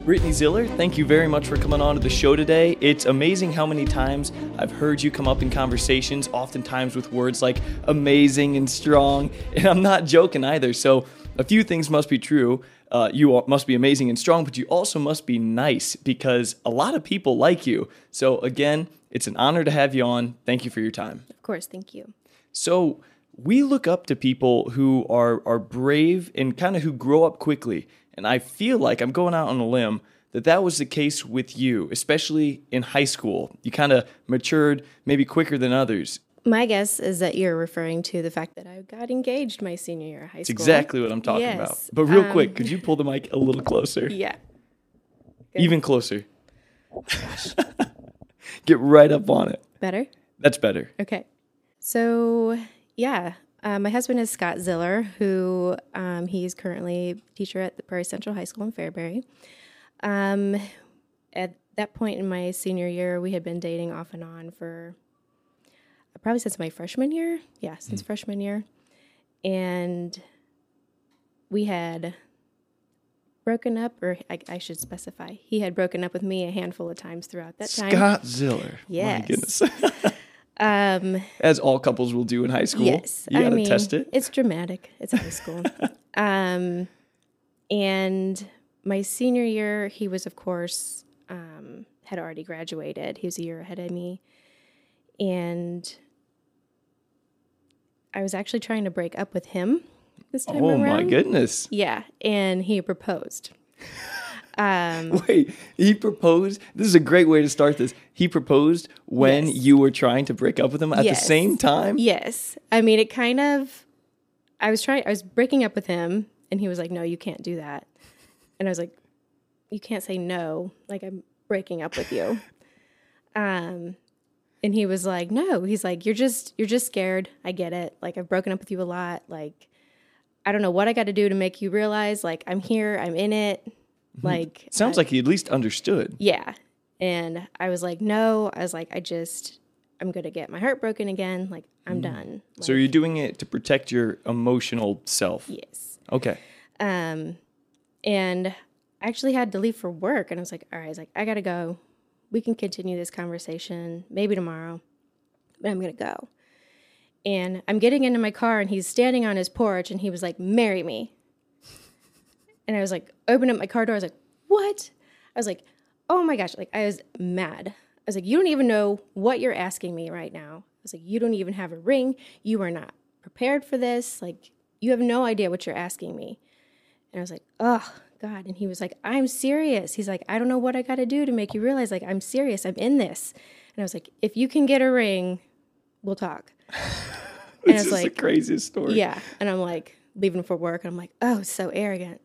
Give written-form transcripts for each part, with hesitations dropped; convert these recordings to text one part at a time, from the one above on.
Brittany Ziller, thank you very much for coming on to the show today. It's amazing how many times I've heard you come up in conversations, oftentimes with words like amazing and strong, and I'm not joking either. So a few things must be true. You must be amazing and strong, but you also must be nice because a lot of people like you. So again, it's an honor to have you on. Thank you for your time. Of course, thank you. So we look up to people who are brave and kind of who grow up quickly. And I feel like I'm going out on a limb that was the case with you, especially in high school. You kind of matured maybe quicker than others. My guess is that you're referring to the fact that I got engaged my senior year of high school. It's exactly what I'm talking about. But real quick, could you pull the mic a little closer? Yeah. Good. Even closer. Oh, gosh. Get right up on it. Better? That's better. Okay. So, yeah. My husband is Scott Ziller, who he's currently a teacher at the Prairie Central High School in Fairbury. At that point in my senior year, we had been dating off and on for probably since my freshman year. Yeah, since freshman year. And we had broken up, or I should specify, he had broken up with me a handful of times throughout that time. Scott Ziller. Yes. My goodness. As all couples will do in high school. Yes. You got to test it. It's dramatic. It's high school. And my senior year, he was, of course, had already graduated. He was a year ahead of me. And I was actually trying to break up with him this time around. Oh, my goodness. Yeah. And he proposed. Wait, he proposed? This is a great way to start this. He proposed when you were trying to break up with him at the same time? Yes. I mean, it kind of, I was breaking up with him, and he was like, no, you can't do that. And I was like, you can't say no, like I'm breaking up with you. And he was like, no, he's like, you're just scared. I get it. Like, I've broken up with you a lot. Like, I don't know what I got to do to make you realize, like, I'm here, I'm in it. Like, sounds like he at least understood. Yeah. And I was like, no, I was like, I'm going to get my heart broken again. Like, I'm done. Like, So you're doing it to protect your emotional self? Yes. Okay. And I actually had to leave for work. And I was like, all right, I was like, I got to go. We can continue this conversation maybe tomorrow, but I'm going to go. And I'm getting into my car, and he's standing on his porch, and he was like, marry me. And I was like, opened up my car door. I was like, what? I was like, oh my gosh. Like, I was mad. I was like, you don't even know what you're asking me right now. I was like, you don't even have a ring. You are not prepared for this. Like, you have no idea what you're asking me. And I was like, oh God. And he was like, I'm serious. He's like, I don't know what I got to do to make you realize, like, I'm serious. I'm in this. And I was like, if you can get a ring, we'll talk. This is like, the craziest story. Yeah. And I'm like, leaving for work, and I'm like, oh, so arrogant.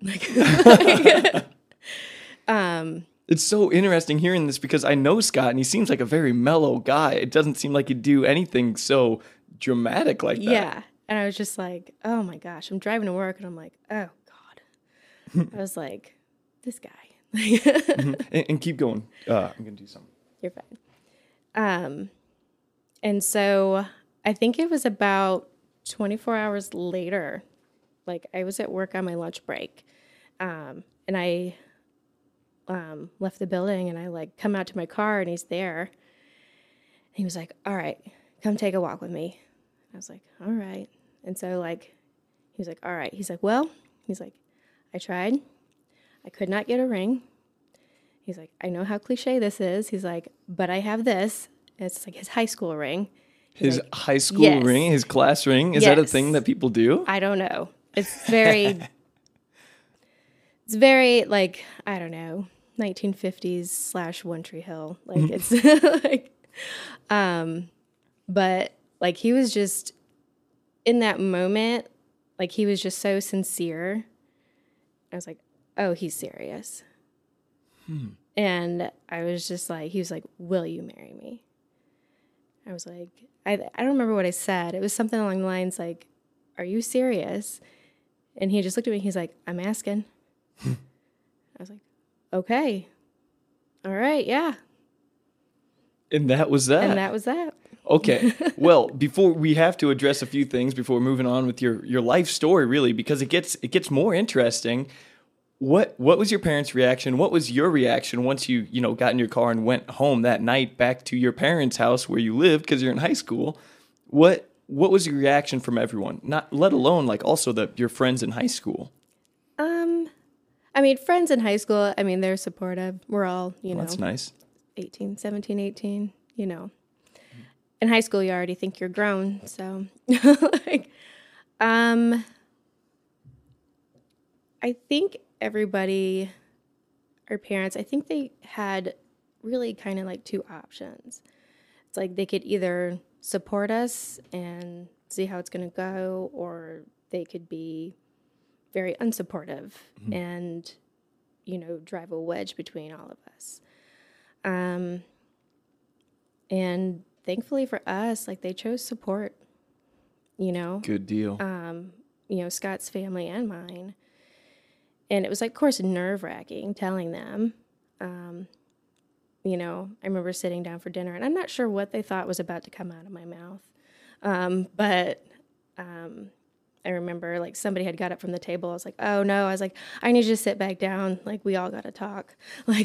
It's so interesting hearing this because I know Scott, and he seems like a very mellow guy. It doesn't seem like he'd do anything so dramatic like that. Yeah. And I was just like, oh my gosh. I'm driving to work, and I'm like, oh God. I was like, this guy. And keep going. I'm going to do something. You're fine. And so I think it was about 24 hours later. Like, I was at work on my lunch break, and I left the building, and I, like, come out to my car, and he's there. And he was like, all right, come take a walk with me. I was like, all right. And so, like, he was like, all right. He's like, well, he's like, I tried. I could not get a ring. He's like, I know how cliche this is. He's like, but I have this. And it's like his high school ring. His high school ring, his class ring? Is that a thing that people do? I don't know. It's very, like, I don't know, 1950s / One Tree Hill. Like, it's like, but like, he was just in that moment, like, he was just so sincere. I was like, oh, he's serious. And I was just like, he was like, will you marry me? I was like, I don't remember what I said. It was something along the lines like, are you serious? And he just looked at me. He's like, I'm asking. I was like, okay. All right. Yeah. And that was that. And that was that. Okay. Well, before we have to address a few things before moving on with your life story, really, because it gets more interesting. What was your parents' reaction? What was your reaction once you got in your car and went home that night back to your parents' house where you lived because you're in high school? What was your reaction from everyone? Not let alone like also your friends in high school. I mean, friends in high school, I mean, they're supportive. We're all, That's nice. 17, 18, In high school, you already think you're grown, so like, I think everybody, our parents, I think they had really kind of like two options. It's like they could either support us and see how it's going to go, or they could be very unsupportive and, drive a wedge between all of us. And thankfully for us, like they chose support, Good deal. Scott's family and mine. And it was, like, of course, nerve-wracking telling them. I remember sitting down for dinner, and I'm not sure what they thought was about to come out of my mouth. But I remember, like, somebody had got up from the table. I was like, oh, no. I was like, I need you to sit back down. Like, we all got to talk. Like,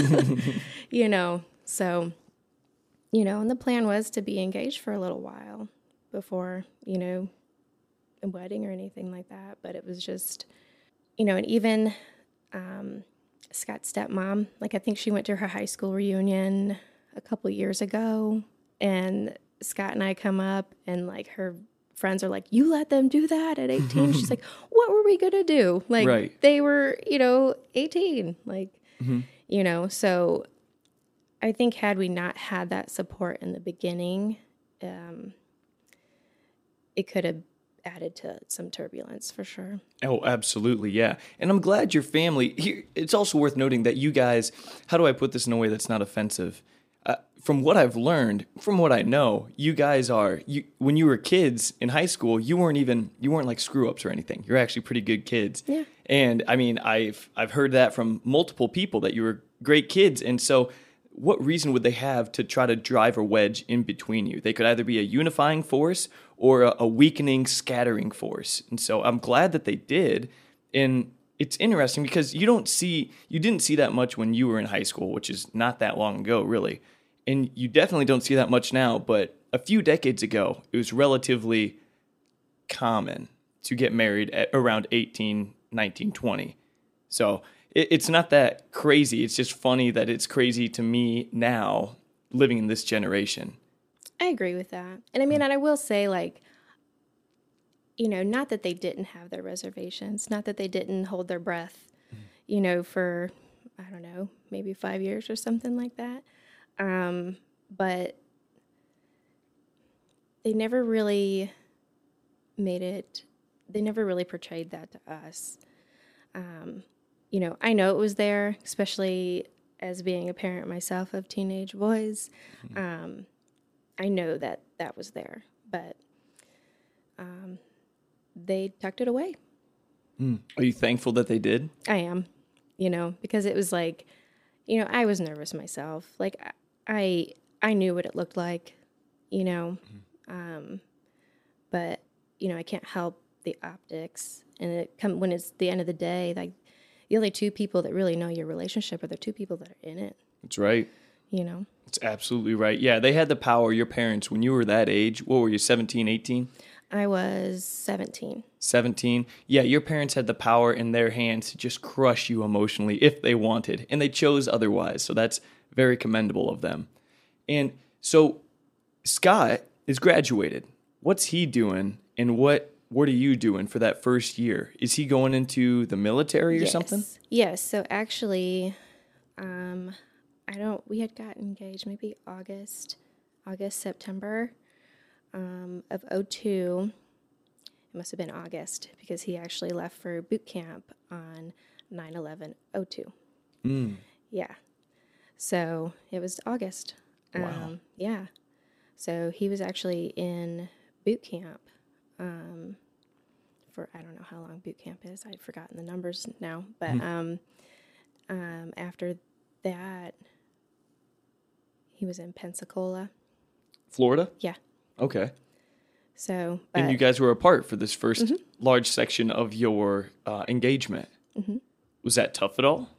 So, and the plan was to be engaged for a little while before, a wedding or anything like that. But it was just... and even Scott's stepmom, like I think she went to her high school reunion a couple years ago, and Scott and I come up, and like her friends are like, "You let them do that at 18?" She's like, "What were we gonna do? Like right. They were, 18, like, So I think had we not had that support in the beginning, it could have added to some turbulence for sure. Oh, absolutely, yeah. And I'm glad your family, here, it's also worth noting that you guys, how do I put this in a way that's not offensive? From what I've learned, from what I know, you guys when you were kids in high school, you weren't like screw-ups or anything. You're actually pretty good kids. Yeah. And I mean, I've heard that from multiple people that you were great kids. And so what reason would they have to try to drive a wedge in between you? They could either be a unifying force or a weakening, scattering force. And so I'm glad that they did. And it's interesting because you didn't see that much when you were in high school, which is not that long ago, really. And you definitely don't see that much now, but a few decades ago, it was relatively common to get married at around 18, 19, 20. So it's not that crazy. It's just funny that it's crazy to me now living in this generation. I agree with that. And I mean, and I will say, like, not that they didn't have their reservations, not that they didn't hold their breath, for, I don't know, maybe 5 years or something like that. But they never really portrayed that to us. I know it was there, especially as being a parent myself of teenage boys. I know that was there, but they tucked it away. Are you thankful that they did? I am, because it was like, I was nervous myself. Like, I knew what it looked like, but, I can't help the optics. And when it's the end of the day, like, the only two people that really know your relationship are the two people that are in it. That's right. It's absolutely right. Yeah, they had the power, your parents, when you were that age. What were you, 17, 18? I was 17. 17? Yeah, your parents had the power in their hands to just crush you emotionally if they wanted, and they chose otherwise. So that's very commendable of them. And so Scott is graduated. What's he doing, and what are you doing for that first year? Is he going into the military or something? Yes. So actually, we had gotten engaged maybe August, September of 2002. It must have been August because he actually left for boot camp on 9/11/02. Yeah. So it was August. Wow. Yeah. So he was actually in boot camp for, I don't know how long boot camp is. I've forgotten the numbers now. But after that, he was in Pensacola. Florida? Yeah. Okay. So, and you guys were apart for this first large section of your engagement. Was that tough at all?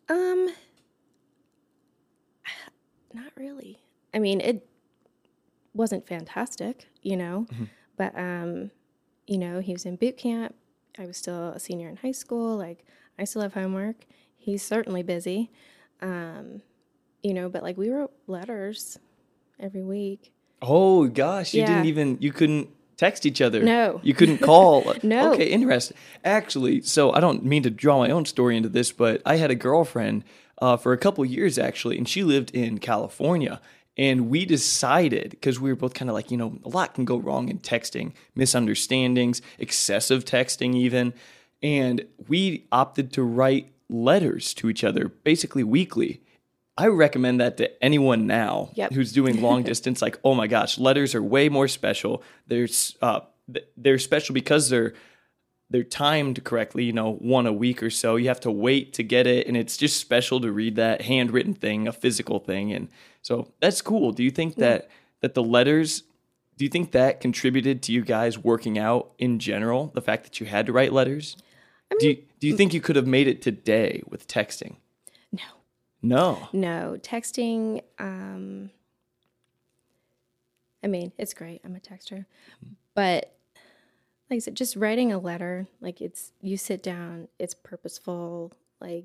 Not really. I mean, it wasn't fantastic, but, he was in boot camp. I was still a senior in high school. Like, I still have homework. He's certainly busy. But like we wrote letters every week. Oh gosh, you Yeah. you couldn't text each other. No. You couldn't call. No. Okay, interesting. Actually, so I don't mean to draw my own story into this, but I had a girlfriend for a couple years actually, and she lived in California. And we decided, because we were both kind of like, a lot can go wrong in texting, misunderstandings, excessive texting even. And we opted to write letters to each other basically weekly. I recommend that to anyone now who's doing long distance. Like, oh my gosh, letters are way more special. They're special because they're timed correctly, one a week or so. You have to wait to get it, and it's just special to read that handwritten thing, a physical thing. And so that's cool. Do you think that the letters, do you think that contributed to you guys working out in general, the fact that you had to write letters? I mean, do you think you could have made it today with texting? No. Texting, I mean, it's great. I'm a texter. But like I said, just writing a letter, like you sit down, it's purposeful. Like,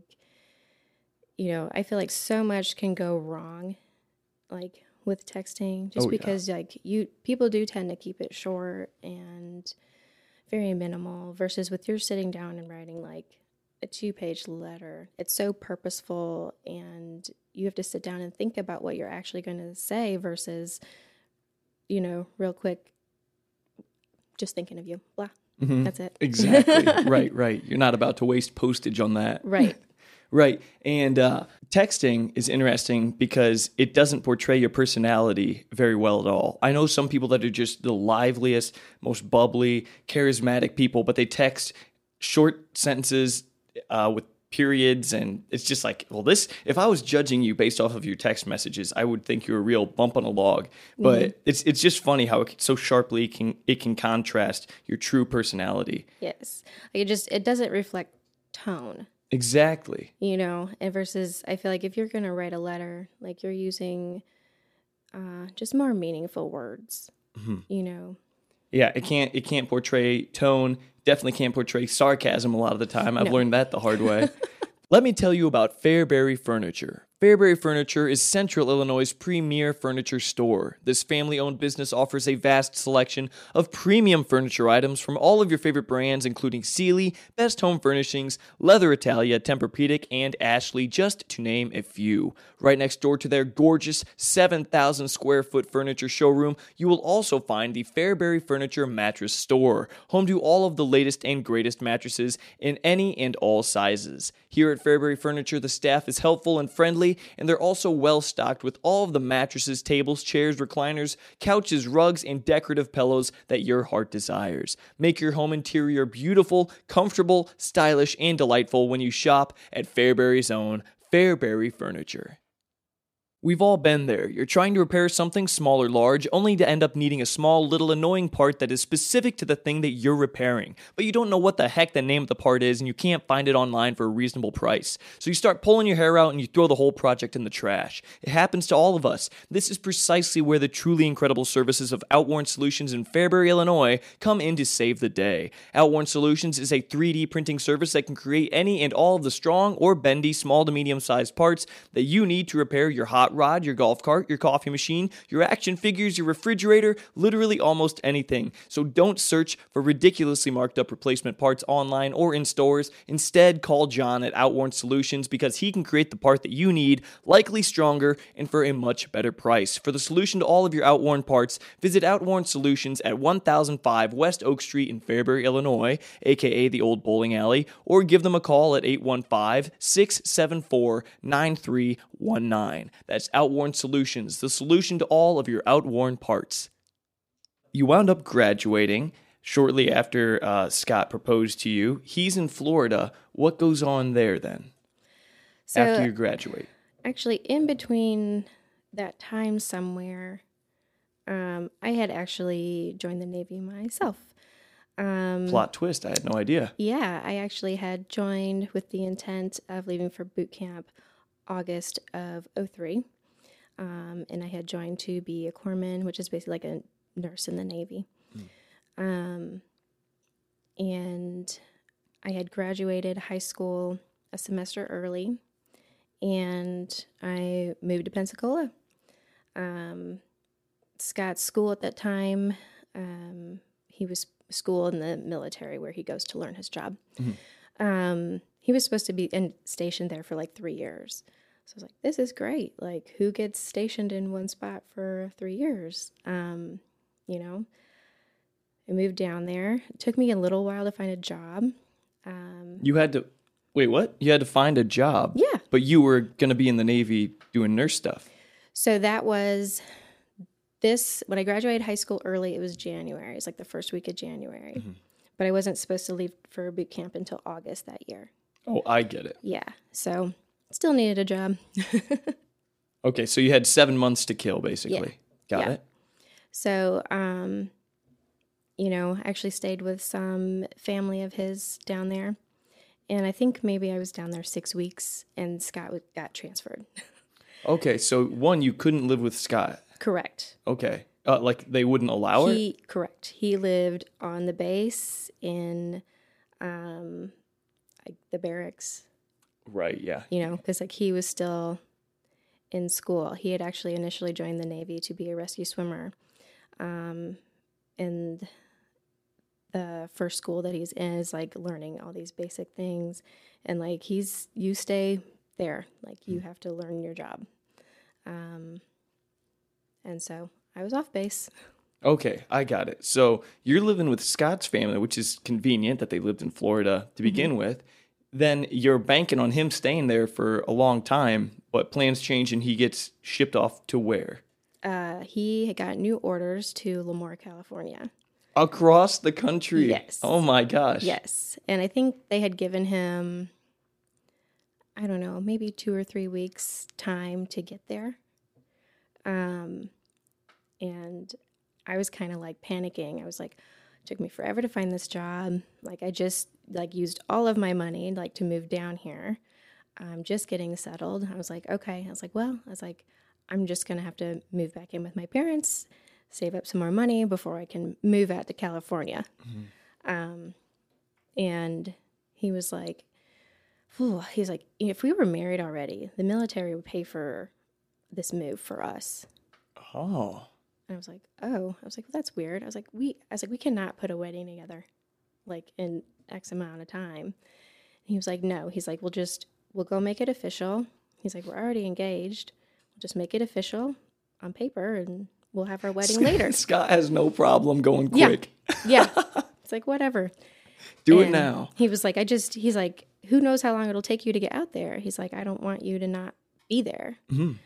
I feel like so much can go wrong, like with texting, just because like people do tend to keep it short and very minimal versus with you're sitting down and writing like a 2-page letter. It's so purposeful and you have to sit down and think about what you're actually going to say versus, real quick, just thinking of you, blah. Mm-hmm. That's it. Exactly. Right. You're not about to waste postage on that. Right. Right. And texting is interesting because it doesn't portray your personality very well at all. I know some people that are just the liveliest, most bubbly, charismatic people, but they text short sentences with periods, and it's just like, well, if I was judging you based off of your text messages, I would think you're a real bump on a log. But it's just funny how so sharply it can contrast your true personality. Yes. It doesn't reflect tone. Exactly. And versus I feel like if you're going to write a letter, like you're using just more meaningful words, Yeah, it can't portray tone. Definitely can't portray sarcasm a lot of the time. I've learned that the hard way. Let me tell you about Fairbury Furniture. Fairbury Furniture is Central Illinois' premier furniture store. This family-owned business offers a vast selection of premium furniture items from all of your favorite brands, including Sealy, Best Home Furnishings, Leather Italia, Tempur-Pedic, and Ashley, just to name a few. Right next door to their gorgeous 7,000 square foot furniture showroom, you will also find the Fairbury Furniture Mattress Store, home to all of the latest and greatest mattresses in any and all sizes. Here at Fairbury Furniture, the staff is helpful and friendly, and they're also well stocked with all of the mattresses, tables, chairs, recliners, couches, rugs, and decorative pillows that your heart desires. Make your home interior beautiful, comfortable, stylish, and delightful when you shop at Fairbury's own Fairbury Furniture. We've all been there. You're trying to repair something small or large, only to end up needing a small, little annoying part that is specific to the thing that you're repairing. But you don't know what the heck the name of the part is, and you can't find it online for a reasonable price. So you start pulling your hair out and you throw the whole project in the trash. It happens to all of us. This is precisely where the truly incredible services of Outworn Solutions in Fairbury, Illinois come in to save the day. Outworn Solutions is a 3D printing service that can create any and all of the strong or bendy small to medium-sized parts that you need to repair your hot rod, your golf cart, your coffee machine, your action figures, your refrigerator, literally almost anything. So don't search for ridiculously marked up replacement parts online or in stores. Instead, call John at Outworn Solutions because he can create the part that you need, likely stronger, and for a much better price. For the solution to all of your Outworn parts, visit Outworn Solutions at 1005 West Oak Street in Fairbury, Illinois, aka the Old Bowling Alley, or give them a call at 815-674-9319. That's Outworn Solutions, the solution to all of your outworn parts. You wound up graduating shortly after Scott proposed to you. He's in Florida. What goes on there then, after you graduate? Actually, in between that time somewhere, I had actually joined the Navy myself. Plot twist. I had no idea. Yeah, I actually had joined with the intent of leaving for boot camp August of '03. And I had joined to be a corpsman, which is basically like a nurse in the Navy. And I had graduated high school a semester early, and I moved to Pensacola. Scott's school at that time, he was school in the military where he goes to learn his job. He was supposed to be stationed there for like 3 years. So I was like, this is great. Like, who gets stationed in one spot for 3 years? You know, I moved down there. It took me a little while to find a job. You had to, wait, what? You had to find a job? Yeah. But you were going to be in the Navy doing nurse stuff. So that was when I graduated high school early, it was January. It's like the first week of January. But I wasn't supposed to leave for boot camp until August that year. Oh, I get it. Yeah. So still needed a job. Okay, so you had 7 months to kill, basically. Yeah. Got it. So, you know, I actually stayed with some family of his down there. And I think maybe I was down there 6 weeks, and Scott got transferred. Okay, so one, you couldn't live with Scott. Correct. Okay. Like they wouldn't allow it? Correct. He lived on the base in like the barracks. Right, yeah. You know, because like he was still in school. He had actually initially joined the Navy to be a rescue swimmer. And the first school that he's in is like learning all these basic things. And like you stay there. Like you have to learn your job. And so I was off base. Okay, I got it. So you're living with Scott's family, which is convenient that they lived in Florida to begin with. Then you're banking on him staying there for a long time, but plans change and he gets shipped off to where? He had got new orders to Lemoore, California. Across the country? Yes. Oh my gosh. Yes. And I think they had given him, I don't know, maybe 2 or 3 weeks time to get there. And I was kind of like panicking. I was like, it took me forever to find this job. Like I just like used all of my money like to move down here. I'm just getting settled. I was like, okay. I was like, I'm just going to have to move back in with my parents, save up some more money before I can move out to California. And he was like, if we were married already, the military would pay for this move for us. Oh. And I was like, well, that's weird. I was like, we cannot put a wedding together, like in X amount of time. And he was like, no. He's like, we'll go make it official. He's like, we're already engaged. We'll just make it official on paper, and we'll have our wedding later. Scott has no problem going quick. Yeah. It's like, whatever. Do it now. He was like, he's like, who knows how long it'll take you to get out there? He's like, I don't want you to not be there.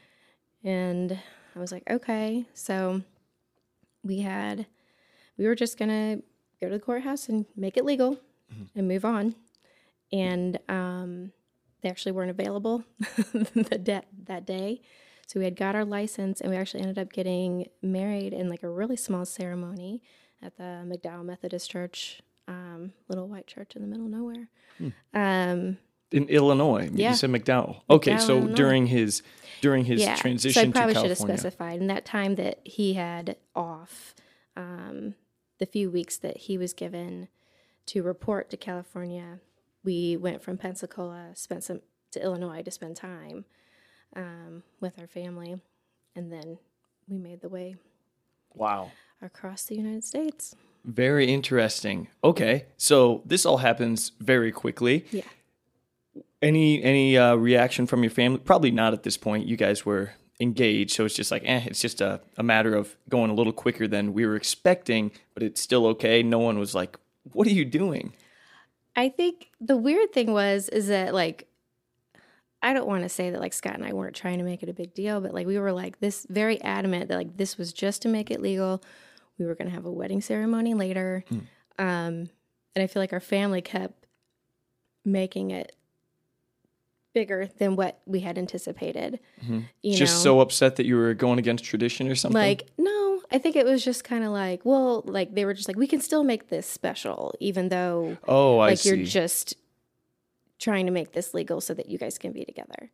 And I was like, okay. So we were just going to go to the courthouse and make it legal and move on. And they actually weren't available that day. So we had got our license, and we actually ended up getting married in like a really small ceremony at the McDowell Methodist Church, little white church in the middle of nowhere. In Illinois. Yeah. You said McDowell. Okay, McDowell, so Illinois. during his transition so I to probably should California. have specified. In that time that he had off, the few weeks that he was given to report to California, we went from Pensacola, to Illinois to spend time with our family, and then we made the way Wow. across the United States. Very interesting. Okay, so this all happens very quickly. Yeah. Any reaction from your family? Probably not at this point. You guys were engaged, so it's just like, it's just a matter of going a little quicker than we were expecting, but it's still okay. No one was like, what are you doing? I think the weird thing is that, like, I don't want to say that, like, Scott and I weren't trying to make it a big deal, but, like, we were, like, this very adamant that, like, this was just to make it legal. We were going to have a wedding ceremony later. And I feel like our family kept making it bigger than what we had anticipated. You Just know? so upset that you were going against tradition or something? Like, no, I think it was just kind of like, well, like they were just like, we can still make this special, even though Oh, I like see. you're just trying to make this legal so that you guys can be together.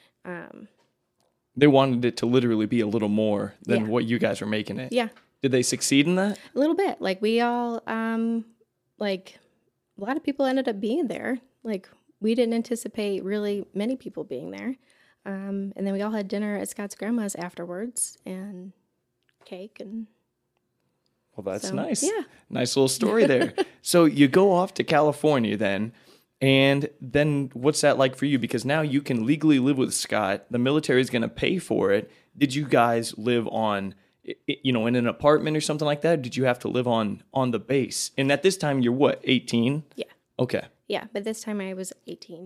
They wanted it to literally be a little more than Yeah. what you guys were making it. Yeah, Did they succeed in that? a little bit. Like we all, like a lot of people ended up being there. Like we didn't anticipate really many people being there. And then we all had dinner at Scott's grandma's afterwards and cake and Well, that's so, nice. yeah. Nice little story there. So you go off to California then, and then what's that like for you? Because now you can legally live with Scott. The military is going to pay for it. Did you guys live on, in an apartment or something like that? Did you have to live on the base? And at this time, you're what, 18? Yeah. Okay. Yeah, but this time I was 18.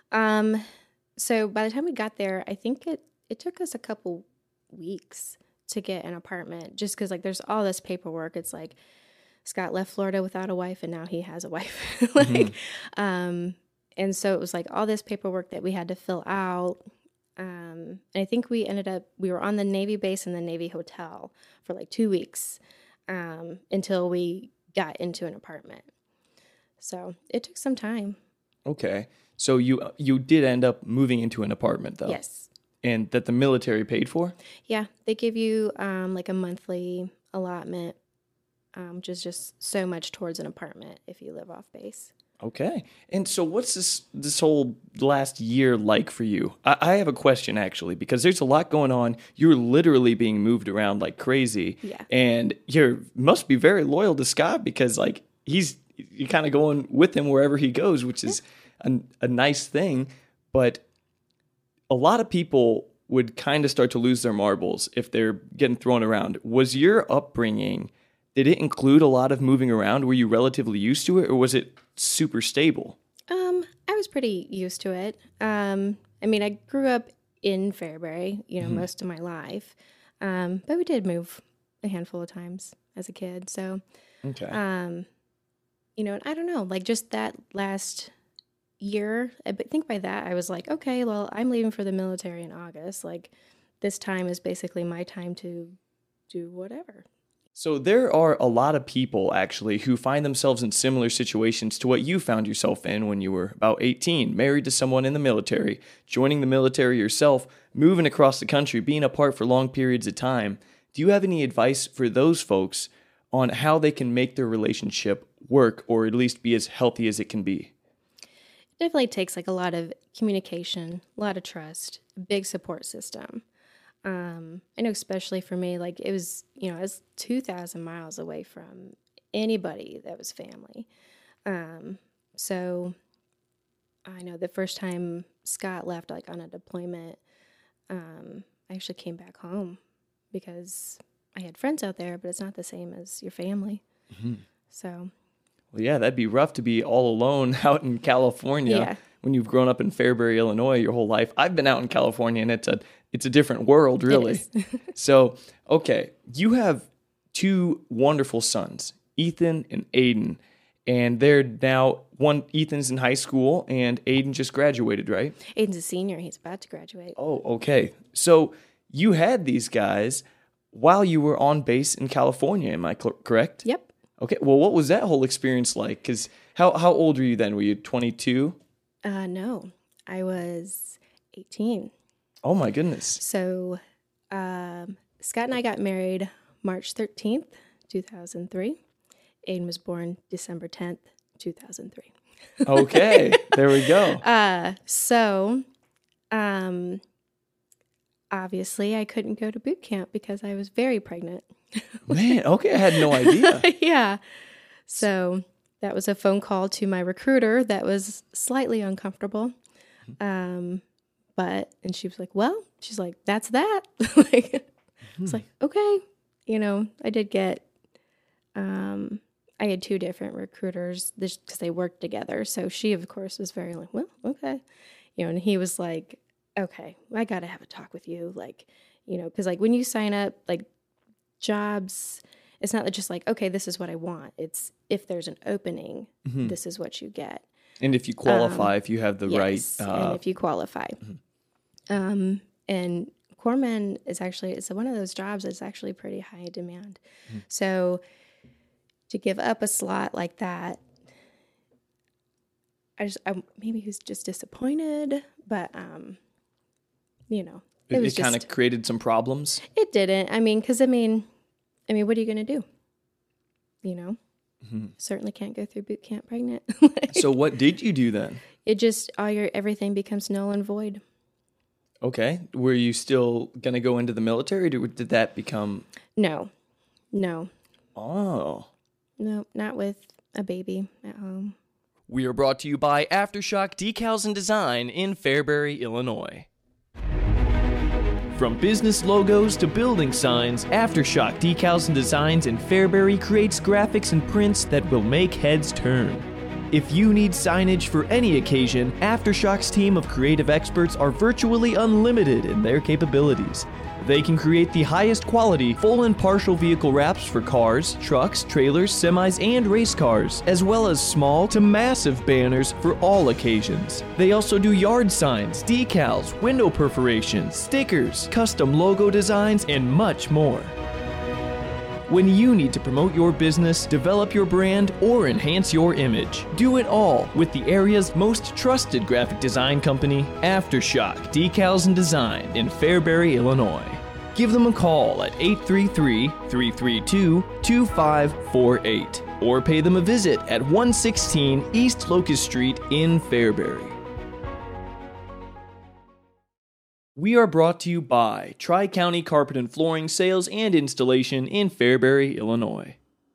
So by the time we got there, I think it took us a couple weeks to get an apartment just because, like, there's all this paperwork. It's like Scott left Florida without a wife and now he has a wife. And so it was like all this paperwork that we had to fill out. And I think we were on the Navy base in the Navy hotel for like 2 weeks until we got into an apartment. So it took some time. Okay. So you did end up moving into an apartment, though? Yes. And that the military paid for? Yeah. They give you like a monthly allotment, which is just so much towards an apartment if you live off base. Okay. And so what's this whole last year like for you? I have a question, actually, because there's a lot going on. You're literally being moved around like crazy. Yeah. And you must be very loyal to Scott because, like, you're kind of going with him wherever he goes, which is a nice thing. But a lot of people would kind of start to lose their marbles if they're getting thrown around. Was your upbringing, did it include a lot of moving around? Were you relatively used to it, or was it super stable? I was pretty used to it. I mean, I grew up in Fairbury, most of my life. But we did move a handful of times as a kid. So, Okay. and I don't know, like just that last year, I think by that I was like, okay, well, I'm leaving for the military in August. Like this time is basically my time to do whatever. So there are a lot of people, actually, who find themselves in similar situations to what you found yourself in when you were about 18, married to someone in the military, joining the military yourself, moving across the country, being apart for long periods of time. Do you have any advice for those folks on how they can make their relationship work, or at least be as healthy as it can be? It definitely takes like a lot of communication, a lot of trust, a big support system. I know especially for me, like it was, I was 2,000 miles away from anybody that was family. So I know the first time Scott left, like on a deployment, I actually came back home because I had friends out there, but it's not the same as your family. Mm-hmm. So. Well, yeah, that'd be rough to be all alone out in California when you've grown up in Fairbury, Illinois your whole life. I've been out in California, and it's a different world, really. So, okay, you have two wonderful sons, Ethan and Aiden, and they're now, Ethan's in high school, and Aiden just graduated, right? Aiden's a senior. He's about to graduate. Oh, okay. So you had these guys while you were on base in California, am I correct? Yep. Okay, well, what was that whole experience like? Because how old were you then? Were you 22? No, I was 18. Oh, my goodness. So Scott and I got married March 13th, 2003. Aiden was born December 10th, 2003. Okay, there we go. So obviously I couldn't go to boot camp because I was very pregnant. Man, okay, I had no idea. Yeah. So that was a phone call to my recruiter that was slightly uncomfortable. And she was like, well, she's like, that's that. I was like, okay. I did get, I had two different recruiters because they worked together. So she, of course, was very like, well, okay. And he was like, okay, I got to have a talk with you. Like, because like when you sign up, like, jobs, it's not just like, okay, this is what I want. It's if there's an opening, this is what you get. And if you qualify, if you have the right. And if you qualify. And corpsman it's one of those jobs that's actually pretty high demand. So to give up a slot like that, I maybe he was just disappointed, but it kind of created some problems. It didn't. I mean, because what are you going to do? Certainly can't go through boot camp pregnant. So what did you do then? It just everything becomes null and void. Okay. Were you still going to go into the military? Or did that become... No. Oh. No, not with a baby at home. We are brought to you by Aftershock Decals and Design in Fairbury, Illinois. From business logos to building signs, Aftershock Decals and Designs in Fairbury creates graphics and prints that will make heads turn. If you need signage for any occasion, Aftershock's team of creative experts are virtually unlimited in their capabilities. They can create the highest quality, full and partial vehicle wraps for cars, trucks, trailers, semis, and race cars, as well as small to massive banners for all occasions. They also do yard signs, decals, window perforations, stickers, custom logo designs, and much more. When you need to promote your business, develop your brand, or enhance your image, do it all with the area's most trusted graphic design company, Aftershock Decals and Design in Fairbury, Illinois. Give them a call at 833-332-2548 or pay them a visit at 116 East Locust Street in Fairbury. We are brought to you by Tri-County Carpet and Flooring Sales and Installation in Fairbury, Illinois.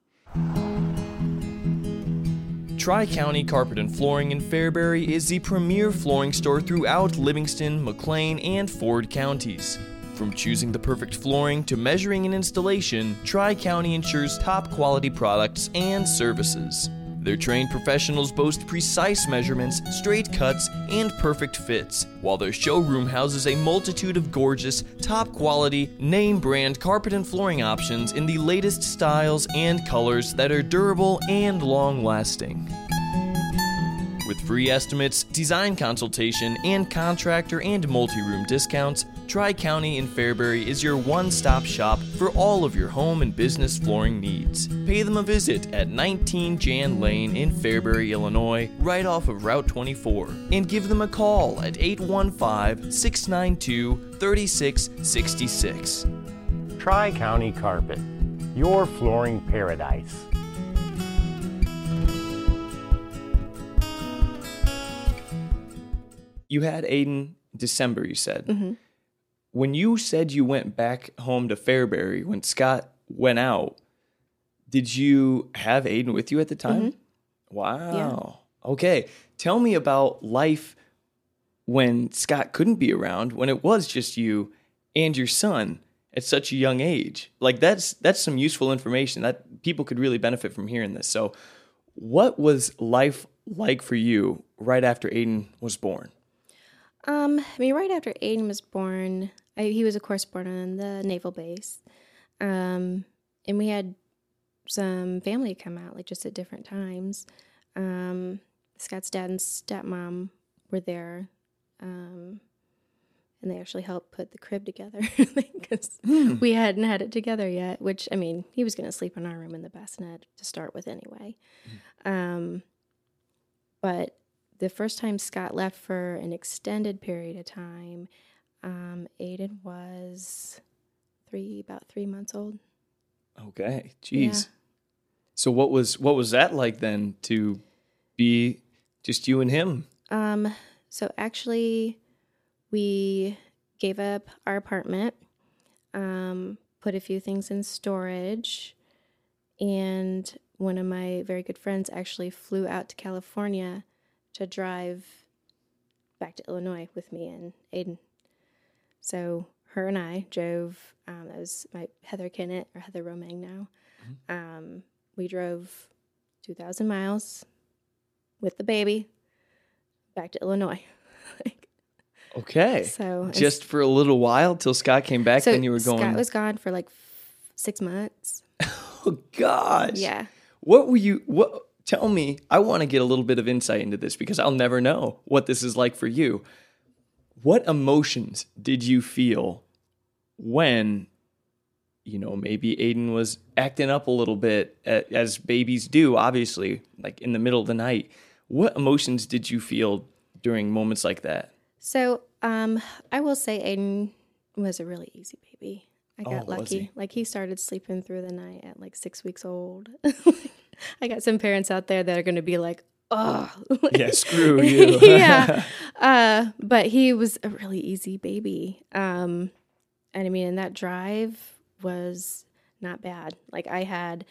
Tri-County Carpet and Flooring in Fairbury is the premier flooring store throughout Livingston, McLean, and Ford counties. From choosing the perfect flooring to measuring and installation, Tri-County ensures top quality products and services. Their trained professionals boast precise measurements, straight cuts, and perfect fits, while their showroom houses a multitude of gorgeous, top-quality, name-brand carpet and flooring options in the latest styles and colors that are durable and long-lasting. With free estimates, design consultation, and contractor and multi-room discounts, Tri-County in Fairbury is your one-stop shop for all of your home and business flooring needs. Pay them a visit at 19 Jan Lane in Fairbury, Illinois, right off of Route 24, and give them a call at 815-692-3666. Tri-County Carpet, your flooring paradise. You had Aiden December, you said. Mm-hmm. When you said you went back home to Fairbury, when Scott went out, did you have Aiden with you at the time? Mm-hmm. Wow. Yeah. Okay. Tell me about life when Scott couldn't be around, when it was just you and your son at such a young age. Like that's some useful information that people could really benefit from hearing this. So what was life like for you right after Aiden was born? Right after Aiden was born, he was, of course, born on the naval base. And we had some family come out, like just at different times. Scott's dad and stepmom were there. And they actually helped put the crib together because we hadn't had it together yet, which, he was going to sleep in our room in the bassinet to start with anyway. But the first time Scott left for an extended period of time, Aiden was about 3 months old. Okay, jeez. Yeah. So what was that like then to be just you and him? So actually, we gave up our apartment, put a few things in storage, and one of my very good friends actually flew out to California to drive back to Illinois with me and Aiden. So her and I drove, that was my Heather Kennett, or Heather Romang now. Mm-hmm. We drove 2,000 miles with the baby back to Illinois. Okay. So just for a little while till Scott came back, then you were going... Scott was gone for like 6 months. Oh, gosh. Yeah. Tell me, I want to get a little bit of insight into this because I'll never know what this is like for you. What emotions did you feel when, maybe Aiden was acting up a little bit, as babies do, obviously, like in the middle of the night. What emotions did you feel during moments like that? So I will say Aiden was a really easy baby. I got was lucky. he? Like he started sleeping through the night at like 6 weeks old. I got some parents out there that are going to be like, oh. Yeah, screw you. Yeah. But he was a really easy baby. And I mean, and that drive was not bad. Like I had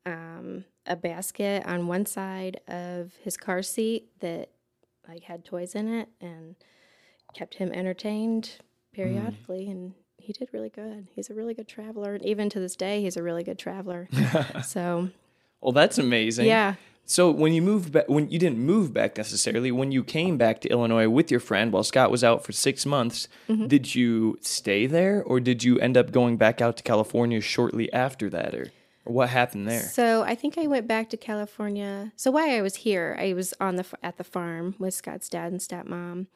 a basket on one side of his car seat that like had toys in it and kept him entertained periodically. And he did really good. He's a really good traveler. And even to this day, he's a really good traveler. So, Well, that's amazing. yeah. So when you moved back, when you didn't move back necessarily, when you came back to Illinois with your friend while Scott was out for 6 months, did you stay there, or did you end up going back out to California shortly after that, or what happened there? So I think I went back to California. So while I was here, I was at the farm with Scott's dad and stepmom.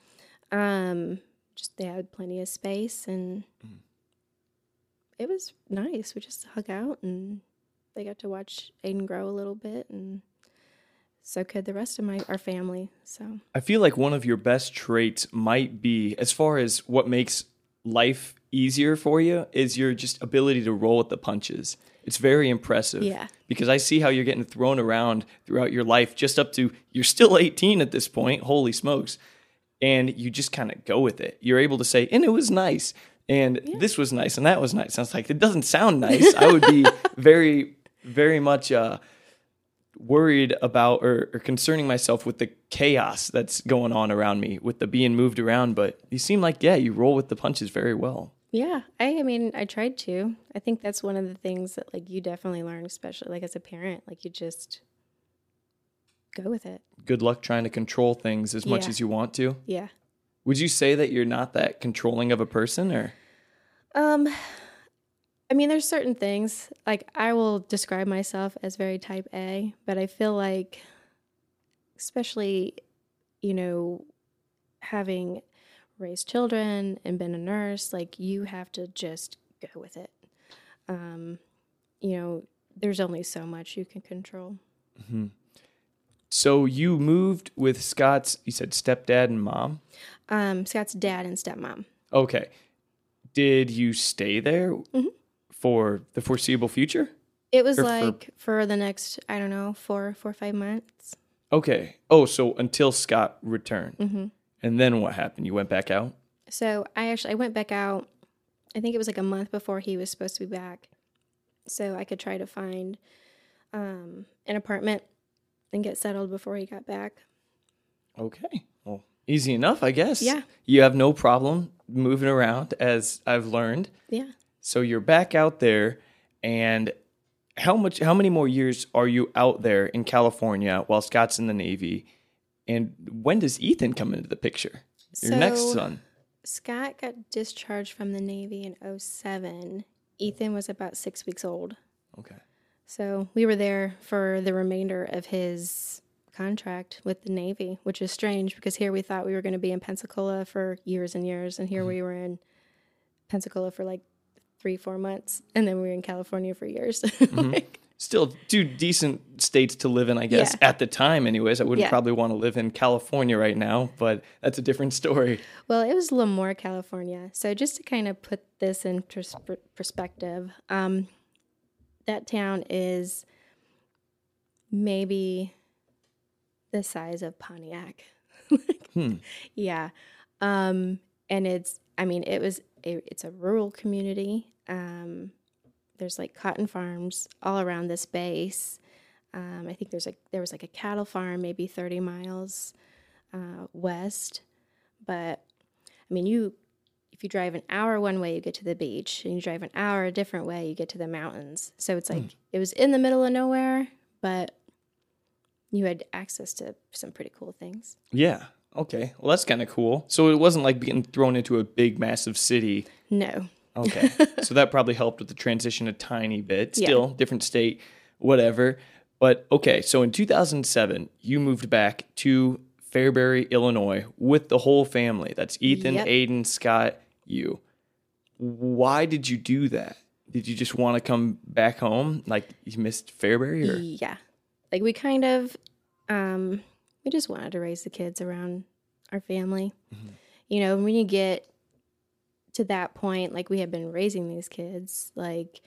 Just they had plenty of space, and it was nice. We just hung out, and they got to watch Aiden grow a little bit, and so could the rest of our family. So I feel like one of your best traits might be, as far as what makes life easier for you, is your just ability to roll with the punches. It's very impressive. Yeah. Because I see how you're getting thrown around throughout your life, just up to, you're still 18 at this point, holy smokes. And you just kind of go with it. You're able to say, and it was nice, and this was nice, and that was nice. And I was like, it doesn't sound nice. I would be very, very much worried about or concerning myself with the chaos that's going on around me with the being moved around. But you seem like, you roll with the punches very well. yeah, I mean, I tried to. I think that's one of the things that like you definitely learn, especially like as a parent, like you just go with it. Good luck trying to control things as much Yeah. as you want to. Yeah. Would you say that you're not that controlling of a person, or? I mean, there's certain things, like I will describe myself as very type A, but I feel like, especially, having raised children and been a nurse, like you have to just go with it. There's only so much you can control. So you moved with Scott's, you said stepdad and mom? Scott's dad and stepmom. Okay. Did you stay there for the foreseeable future? It was Or like for the next, I don't know, 4 or 5 months. Okay. Oh, so until Scott returned. And then what happened? You went back out? So I went back out, I think it was like a month before he was supposed to be back. So I could try to find an apartment and get settled before he got back. Okay. Well, easy enough, I guess. Yeah. You have no problem moving around, as I've learned. Yeah. So you're back out there, and how many more years are you out there in California while Scott's in the Navy? And when does Ethan come into the picture? Your next son. Scott got discharged from the Navy in 2007. Ethan was about 6 weeks old. Okay. So we were there for the remainder of his contract with the Navy, which is strange because here we thought we were going to be in Pensacola for years and years, and here we were in Pensacola for like 3-4 months, and then we were in California for years. Still two decent states to live in, I guess, Yeah. at the time anyways. I wouldn't Yeah. probably want to live in California right now, but that's a different story. Well, it was Lemoore, California. So just to kind of put this in perspective, that town is maybe the size of Pontiac. Yeah. And it's a rural community. There's like cotton farms all around this base. I think there was like a cattle farm maybe 30 miles west. But I mean, if you drive an hour one way, you get to the beach, and you drive an hour a different way, you get to the mountains. So it's like it was in the middle of nowhere, but you had access to some pretty cool things. Yeah. Okay. Well, that's kind of cool. So it wasn't like being thrown into a big, massive city. No. Okay. So that probably helped with the transition a tiny bit. Yeah. Still, different state, whatever. But okay, so in 2007, you moved back to Fairbury, Illinois with the whole family. That's Ethan, Yep. Aiden, Scott, you. Why did you do that? Did you just want to come back home? Like you missed Fairbury? Or? Yeah. Like we kind of, we just wanted to raise the kids around our family. Mm-hmm. You know, when you get to that point, like we have been raising these kids, like,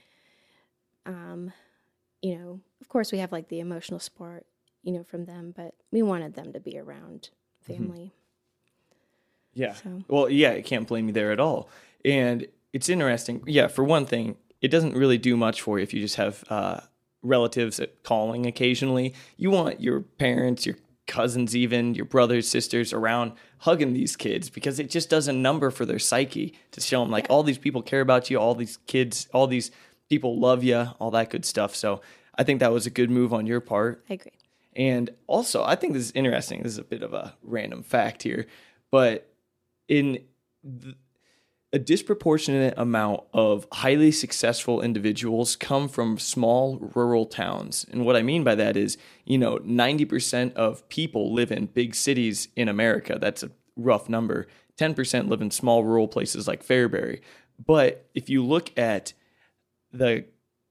you know, of course we have like the emotional support, you know, from them, but we wanted them to be around family. Yeah. So. Well, yeah, I can't blame you there at all. And it's interesting. Yeah, for one thing, it doesn't really do much for you if you just have relatives calling occasionally. You want your parents, your cousins even, your brothers, sisters around hugging these kids because it just does a number for their psyche to show them like all these people care about you, all these kids, all these people love you, all that good stuff. So I think that was a good move on your part. I agree. And also, I think this is interesting. This is a bit of a random fact here, but a disproportionate amount of highly successful individuals come from small rural towns. And what I mean by that is, 90% of people live in big cities in America. That's a rough number. 10% live in small rural places like Fairbury. But if you look at the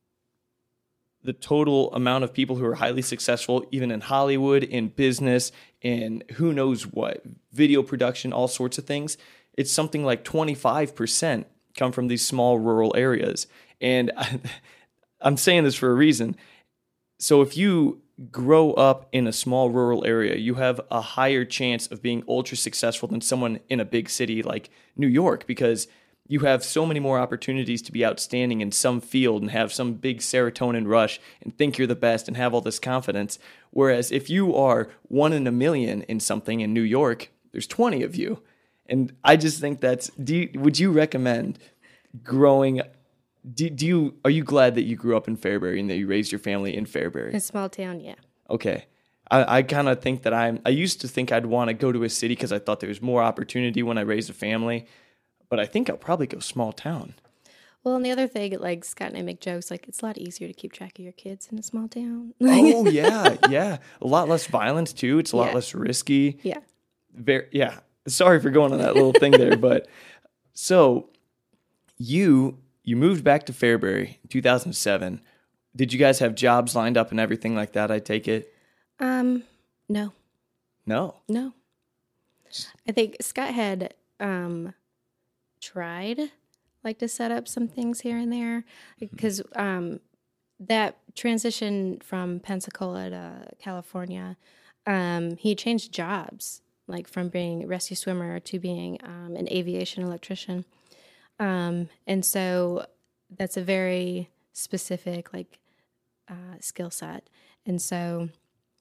total amount of people who are highly successful, even in Hollywood, in business, in who knows what, video production, all sorts of things, it's something like 25% come from these small rural areas. And I'm saying this for a reason. So if you grow up in a small rural area, you have a higher chance of being ultra successful than someone in a big city like New York, because you have so many more opportunities to be outstanding in some field and have some big serotonin rush and think you're the best and have all this confidence. Whereas if you are 1 in a million in something in New York, there's 20 of you. And I just think would you recommend growing, are you glad that you grew up in Fairbury and that you raised your family in Fairbury? A small town, yeah. Okay. I kind of think that I used to think I'd want to go to a city because I thought there was more opportunity when I raised a family. But I think I'll probably go small town. Well, and the other thing, like Scott and I make jokes, like it's a lot easier to keep track of your kids in a small town. Oh, yeah, yeah. A lot less violence, too. It's a lot less risky. Yeah. Yeah. Sorry for going on that little thing there. But so you moved back to Fairbury in 2007. Did you guys have jobs lined up and everything like that, I take it? No. No? No. I think Scott had... tried like to set up some things here and there because that transition from Pensacola to California, he changed jobs, like from being a rescue swimmer to being an aviation electrician. And so that's a very specific skill set. And so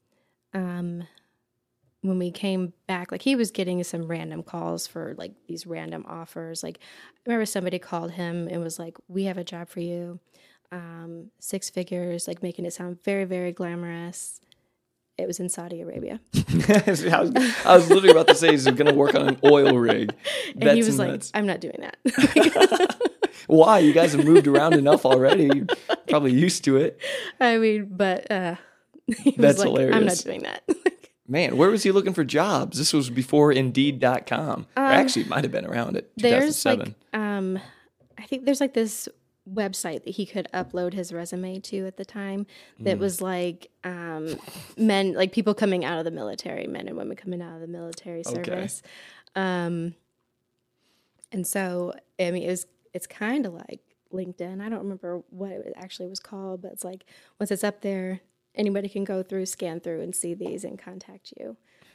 when we came back, like he was getting some random calls for like these random offers. Like I remember somebody called him and was like, "We have a job for you, 6 figures," like making it sound very, very glamorous. It was in Saudi Arabia. I was literally about to say he's going to work on an oil rig. And he was nuts. Like, "I'm not doing that." Why? You guys have moved around enough already. You're probably used to it. I mean, but he was that's like, hilarious. "I'm not doing that." Man, where was he looking for jobs? This was before Indeed.com. Or actually, it might have been around it, 2007. There's I think there's like this website that he could upload his resume to at the time that was like men, like people coming out of the military, men and women coming out of the military service. Okay. And so, I mean, it's kind of like LinkedIn. I don't remember what it actually was called, but it's like once it's up there, anybody can go through, scan through, and see these and contact you.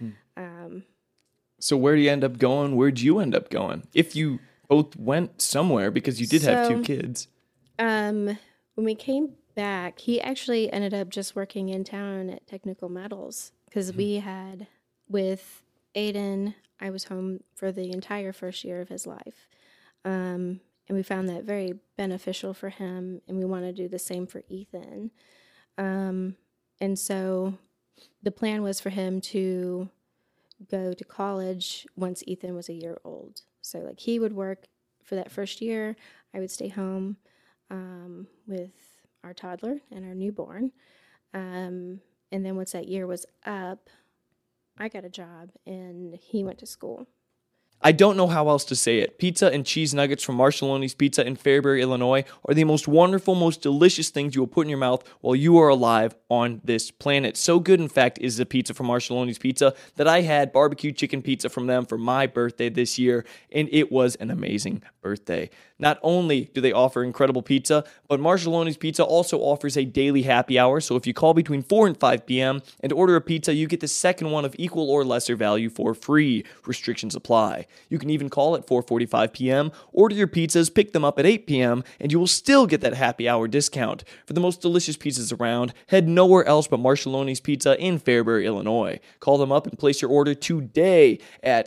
So where do you end up going? Where'd you end up going? If you both went somewhere, because you did have 2 kids. When we came back, he actually ended up just working in town at Technical Metals because we had, with Aiden, I was home for the entire first year of his life. And we found that very beneficial for him, and we want to do the same for Ethan. And so the plan was for him to go to college once Ethan was a year old. So like he would work for that first year. I would stay home with our toddler and our newborn. And then once that year was up, I got a job and he went to school. I don't know how else to say it. Pizza and cheese nuggets from Marshallone's Pizza in Fairbury, Illinois are the most wonderful, most delicious things you will put in your mouth while you are alive on this planet. So good, in fact, is the pizza from Marshallone's Pizza that I had barbecue chicken pizza from them for my birthday this year, and it was an amazing birthday. Not only do they offer incredible pizza, but Marshallone's Pizza also offers a daily happy hour. So if you call between 4 and 5 p.m. and order a pizza, you get the second one of equal or lesser value for free. Restrictions apply. You can even call at 4:45 p.m., order your pizzas, pick them up at 8 p.m., and you will still get that happy hour discount. For the most delicious pizzas around, head nowhere else but Marshallone's Pizza in Fairbury, Illinois. Call them up and place your order today at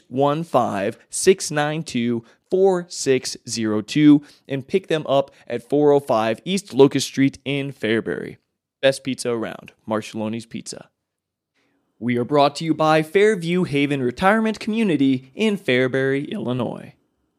815-692-4602 and pick them up at 405 East Locust Street in Fairbury. Best pizza around, Marshallone's Pizza. We are brought to you by Fairview Haven Retirement Community in Fairbury, Illinois.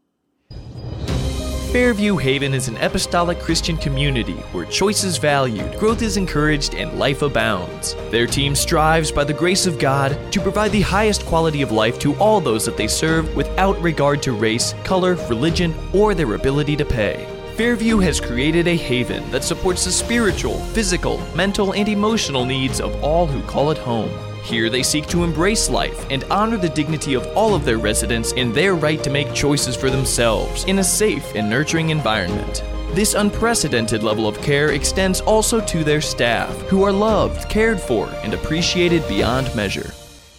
Fairview Haven is an apostolic Christian community where choice is valued, growth is encouraged, and life abounds. Their team strives by the grace of God to provide the highest quality of life to all those that they serve without regard to race, color, religion, or their ability to pay. Fairview has created a haven that supports the spiritual, physical, mental, and emotional needs of all who call it home. Here they seek to embrace life and honor the dignity of all of their residents and their right to make choices for themselves in a safe and nurturing environment. This unprecedented level of care extends also to their staff, who are loved, cared for, and appreciated beyond measure.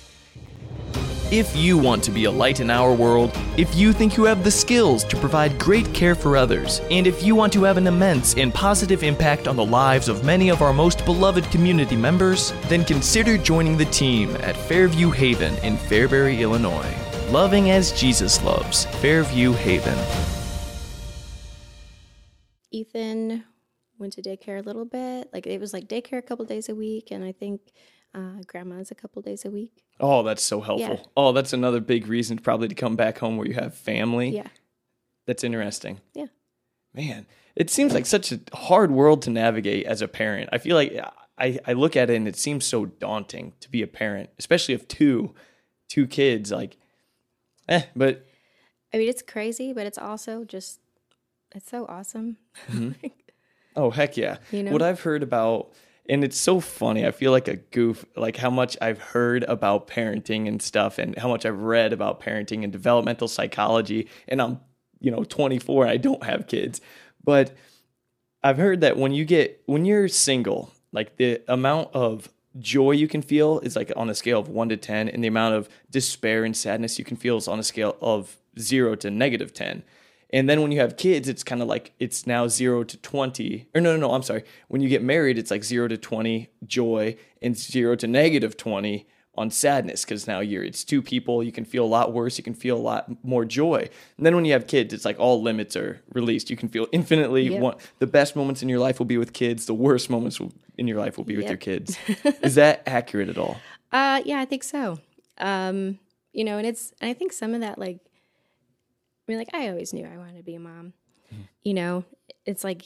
If you want to be a light in our world, if you think you have the skills to provide great care for others, and if you want to have an immense and positive impact on the lives of many of our most beloved community members, then consider joining the team at Fairview Haven in Fairbury, Illinois. Loving as Jesus loves, Fairview Haven. Ethan went to daycare a little bit. Like, it was like daycare a couple days a week, and I think grandma's a couple days a week. Oh, that's so helpful. Yeah. Oh, that's another big reason probably to come back home where you have family. Yeah. That's interesting. Yeah. Man, it seems like such a hard world to navigate as a parent. I feel like I look at it and it seems so daunting to be a parent, especially of two kids. Like, but I mean, it's crazy, but it's also just, it's so awesome. Mm-hmm. Oh, heck yeah. You know? What I've heard about, and it's so funny, I feel like a goof, like how much I've heard about parenting and stuff and how much I've read about parenting and developmental psychology. And I'm, 24 and I don't have kids. But I've heard that when you're single, like the amount of joy you can feel is like on a scale of 1 to 10, and the amount of despair and sadness you can feel is on a scale of 0 to -10. And then when you have kids, it's kind of like it's now 0 to 20. Or no, I'm sorry. When you get married, it's like 0 to 20 joy and 0 to -20 on sadness, because now it's two people. You can feel a lot worse. You can feel a lot more joy. And then when you have kids, it's like all limits are released. You can feel infinitely. Yep. The best moments in your life will be with kids. The worst moments in your life will be with Yep. your kids. Is that accurate at all? Yeah, I think so. And I think some of that, like, I always knew I wanted to be a mom. It's like,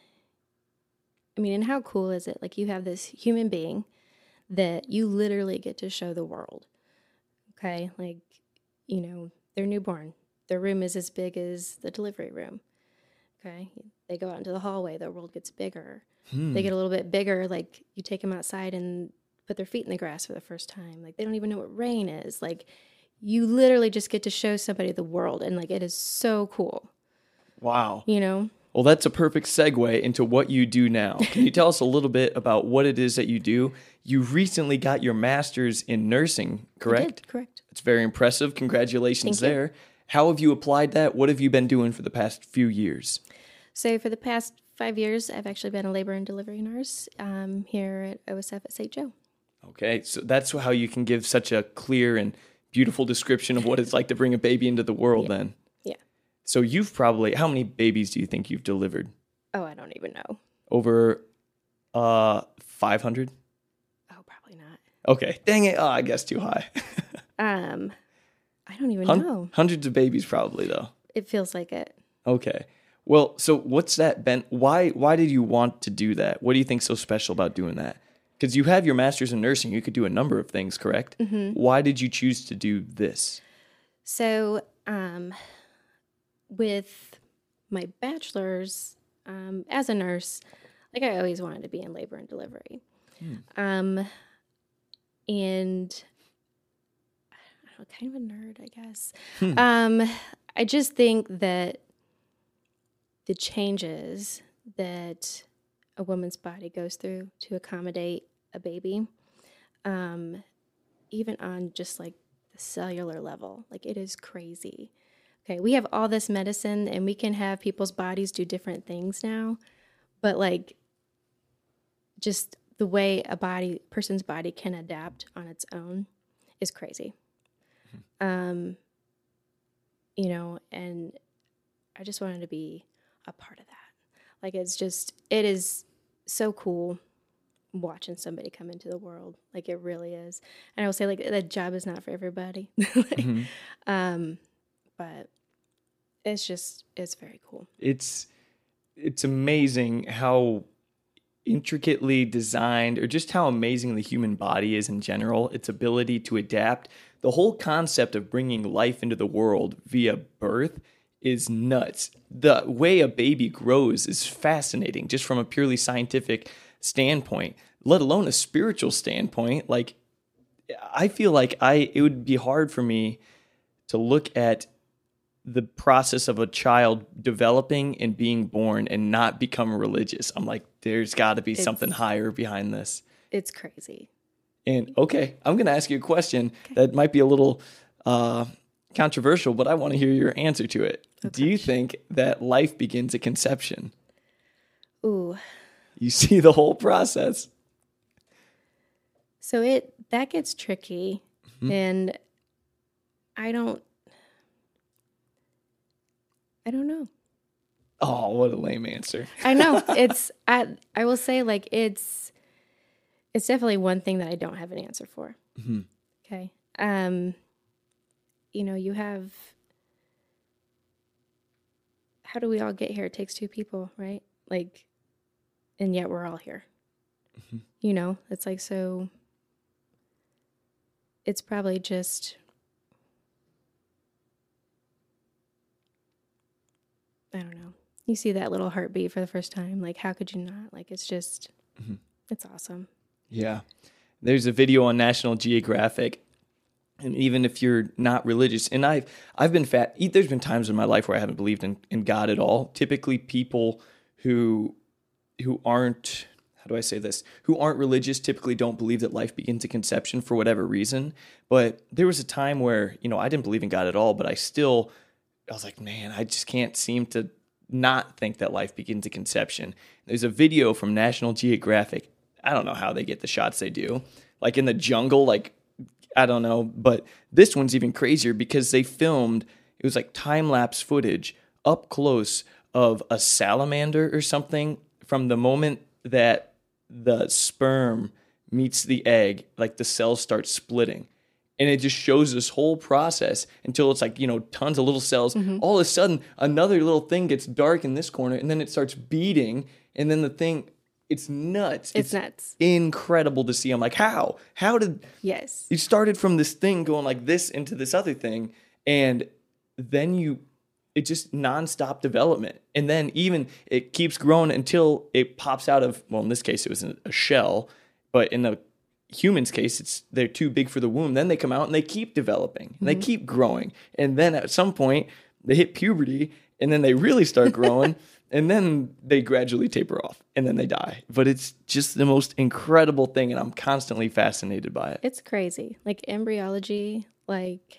and how cool is it? Like, you have this human being that you literally get to show the world. Okay? Like, they're newborn. Their room is as big as the delivery room. Okay? They go out into the hallway, the world gets bigger. They get a little bit bigger, like, you take them outside and put their feet in the grass for the first time. Like, they don't even know what rain is. Like, you literally just get to show somebody the world, and like, it is so cool. Wow. Well, that's a perfect segue into what you do now. Can you tell us a little bit about what it is that you do? You recently got your master's in nursing, correct? I did, correct. It's very impressive. Congratulations Thank you. there. How have you applied that? What have you been doing for the past few years? So for the past 5 years, I've actually been a labor and delivery nurse here at OSF at St. Joe. Okay, so that's how you can give such a clear and beautiful description of what it's like to bring a baby into the world then. Yeah. So you've how many babies do you think you've delivered? Oh, I don't even know. Over 500? Oh, probably not. Okay, dang it. Oh, I guess too high. I don't even know. Hundreds of babies probably though. It feels like it. Okay. Well, so what's that been? Why did you want to do that? What do you think's so special about doing that? Because you have your master's in nursing, you could do a number of things, correct? Mm-hmm. Why did you choose to do this? So, with my bachelor's, as a nurse, like I always wanted to be in labor and delivery. And I don't know, kind of a nerd, I guess. I just think that the changes that a woman's body goes through to accommodate a baby, even on just like the cellular level, like it is crazy. Okay, we have all this medicine and we can have people's bodies do different things now, but like just the way person's body can adapt on its own is crazy. You know, and I just wanted to be a part of that. Like it is so cool watching somebody come into the world. Like it really is. And I will say like the job is not for everybody. But it's very cool. It's amazing how intricately designed, or just how amazing the human body is in general, its ability to adapt. The whole concept of bringing life into the world via birth is nuts. The way a baby grows is fascinating, just from a purely scientific standpoint, let alone a spiritual standpoint. Like, I feel like it would be hard for me to look at the process of a child developing and being born and not become religious. I'm like, there's got to be something higher behind this. It's crazy. And okay, I'm going to ask you a question that might be a little controversial, but I want to hear your answer to it. Okay. Do you think that life begins at conception? Ooh. You see the whole process. So that gets tricky, and I don't know. Oh, what a lame answer. I know. I will say like it's definitely one thing that I don't have an answer for. Okay. You know, you have, how do we all get here? It takes two people, right? Like, and yet we're all here. You know, it's like, so it's probably just, I don't know. You see that little heartbeat for the first time. Like, how could you not? Like, it's just, it's awesome. Yeah. There's a video on National Geographic, and even if you're not religious, and I've been there's been times in my life where I haven't believed in God at all. Typically people who aren't, how do I say this, who aren't religious typically don't believe that life begins at conception for whatever reason. But there was a time where, you know, I didn't believe in God at all, but I was like, man, I just can't seem to not think that life begins at conception. There's a video from National Geographic. I don't know how they get the shots they do. Like in the jungle, like, I don't know. But this one's even crazier because they filmed, it was like time-lapse footage up close of a salamander or something from the moment that the sperm meets the egg, like the cells start splitting. And it just shows this whole process until it's like, you know, tons of little cells. All of a sudden, another little thing gets dark in this corner, and then it starts beating, and then the thing, it's nuts. It's nuts. Incredible to see. I'm like, how? How did... Yes. You started from this thing going like this into this other thing, and then it just nonstop development. And then even it keeps growing until it pops out of, well, in this case, it was a shell, but in the human's case, they're too big for the womb. Then they come out and they keep developing and they keep growing. And then at some point they hit puberty and then they really start growing and then they gradually taper off and then they die. But it's just the most incredible thing. And I'm constantly fascinated by it. It's crazy. Like embryology, like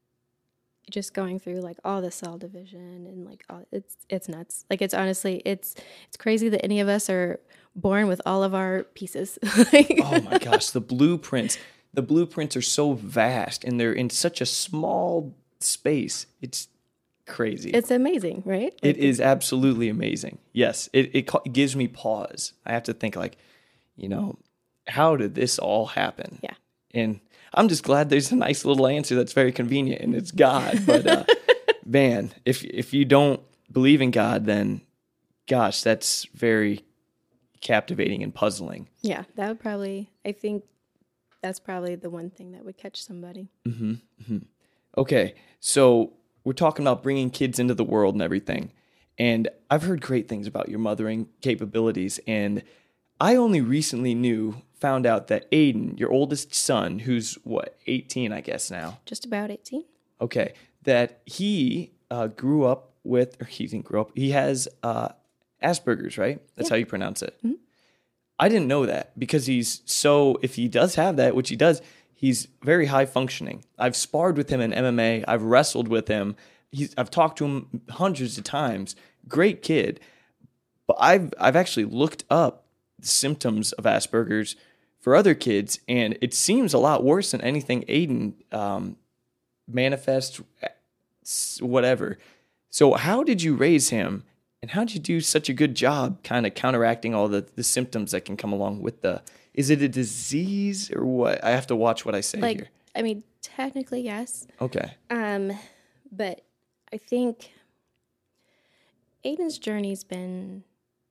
just going through like all the cell division and like all, it's nuts. Like it's honestly, it's crazy that any of us are born with all of our pieces. Oh my gosh, the blueprints are so vast and they're in such a small space. It's crazy. It's amazing, right? It is absolutely amazing. Yes, it gives me pause. I have to think like, you know, how did this all happen? Yeah. And I'm just glad there's a nice little answer that's very convenient and it's God. But man, if you don't believe in God, then gosh, that's very captivating and puzzling. Yeah, that would probably, I think that's probably the one thing that would catch somebody. Okay, so we're talking about bringing kids into the world and everything. And I've heard great things about your mothering capabilities. And I only recently found out that Aiden, your oldest son, who's what, 18, I guess now. Just about 18. Okay, that he grew up with, or he didn't grow up, he has Asperger's, right? That's how you pronounce it. Mm-hmm. I didn't know that because if he does have that, which he does, he's very high functioning. I've sparred with him in MMA. I've wrestled with him. I've talked to him hundreds of times. Great kid. But I've actually looked up the symptoms of Asperger's for other kids, and it seems a lot worse than anything Aiden manifests, whatever. So how did you raise him? And how did you do such a good job kind of counteracting all the symptoms that can come along with is it a disease or what? I have to watch what I say here. I mean, technically, yes. Okay. But I think Aiden's journey's been,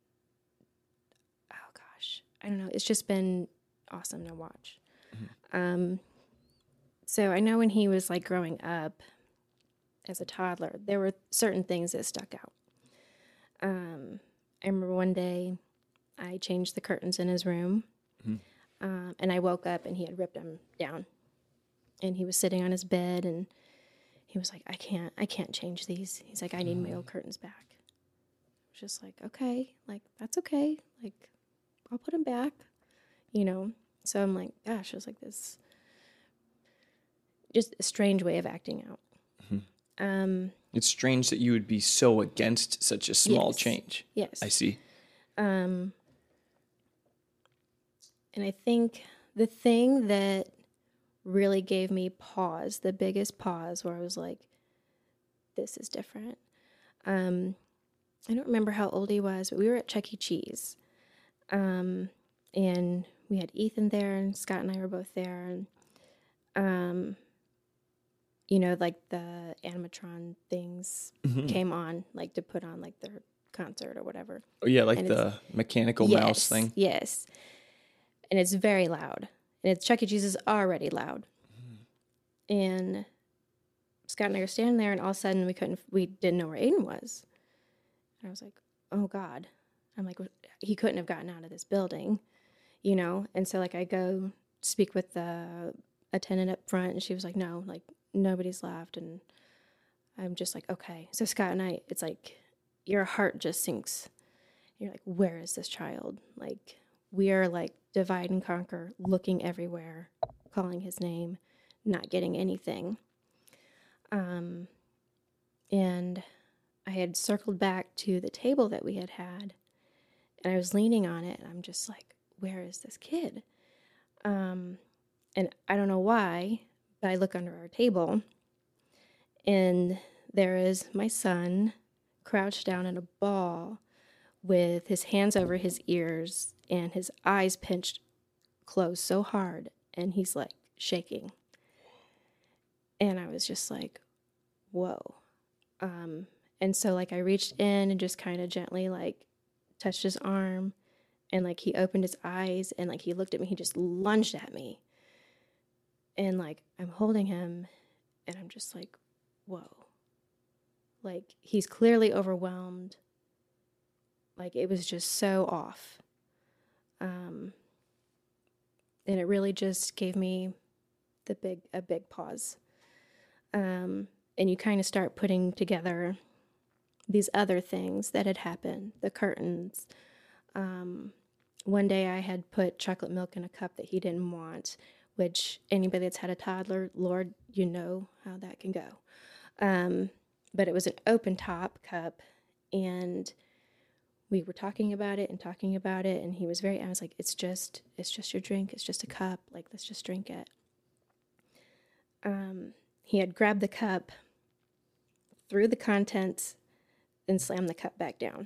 oh gosh, I don't know. It's just been awesome to watch. Mm-hmm. So I know when he was like growing up as a toddler, there were certain things that stuck out. I remember one day I changed the curtains in his room, and I woke up and he had ripped them down, and he was sitting on his bed and he was like, I can't change these. He's like, I need my old curtains back. I was just like, okay, like, that's okay. Like, I'll put them back, So I'm like, gosh, it was like this, just a strange way of acting out. Mm-hmm. It's strange that you would be so against such a small change. Yes. I see. And I think the thing that really gave me pause, the biggest pause where I was like, this is different. I don't remember how old he was, but we were at Chuck E. Cheese. And we had Ethan there and Scott and I were both there. And, like the animatron things came on, like to put on like their concert or whatever. Oh yeah, like the mechanical mouse thing. Yes. And it's very loud. And Chuck E. Cheese is already loud. And Scott and I were standing there, and all of a sudden we didn't know where Aiden was. And I was like, oh God. I'm like, he couldn't have gotten out of this building, And so like I go speak with the attendant up front, and she was like, no, like nobody's left. And I'm just like, okay. So Scott and I, it's like your heart just sinks. You're like, where is this child? Like, we are like divide and conquer, looking everywhere, calling his name, not getting anything. And I had circled back to the table that we had, and I was leaning on it, and I'm just like, where is this kid? And I don't know why, but I look under our table, and there is my son crouched down in a ball with his hands over his ears and his eyes pinched closed so hard, and he's like shaking. And I was just like, whoa. And so like I reached in and just kind of gently like touched his arm, and like he opened his eyes, and like he looked at me, he just lunged at me. And like I'm holding him, and I'm just like, whoa. Like he's clearly overwhelmed. Like it was just so off. And it really just gave me a big pause. And you kind of start putting together these other things that had happened, the curtains. One day I had put chocolate milk in a cup that he didn't want, which anybody that's had a toddler, Lord, you know how that can go. But it was an open top cup, and we were talking about it, and he was I was like, it's just your drink. It's just a cup. Like, let's just drink it. He had grabbed the cup, threw the contents, and slammed the cup back down.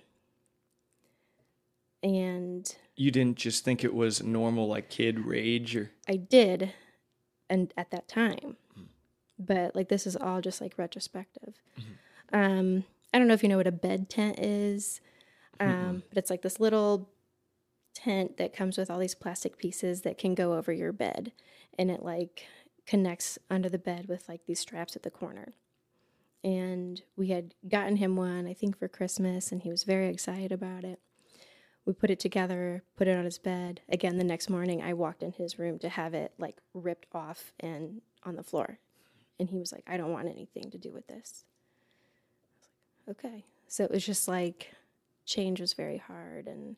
And you didn't just think it was normal, like kid rage, or? I did, and at that time, but like this is all just like retrospective. Mm-hmm. I don't know if you know what a bed tent is. But it's like this little tent that comes with all these plastic pieces that can go over your bed, and it like connects under the bed with like these straps at the corner. And we had gotten him one, I think, for Christmas, and he was very excited about it. We put it together, put it on his bed. Again, the next morning, I walked in his room to have it like ripped off and on the floor. And he was like, I don't want anything to do with this. I was like, okay. So it was just like change was very hard, and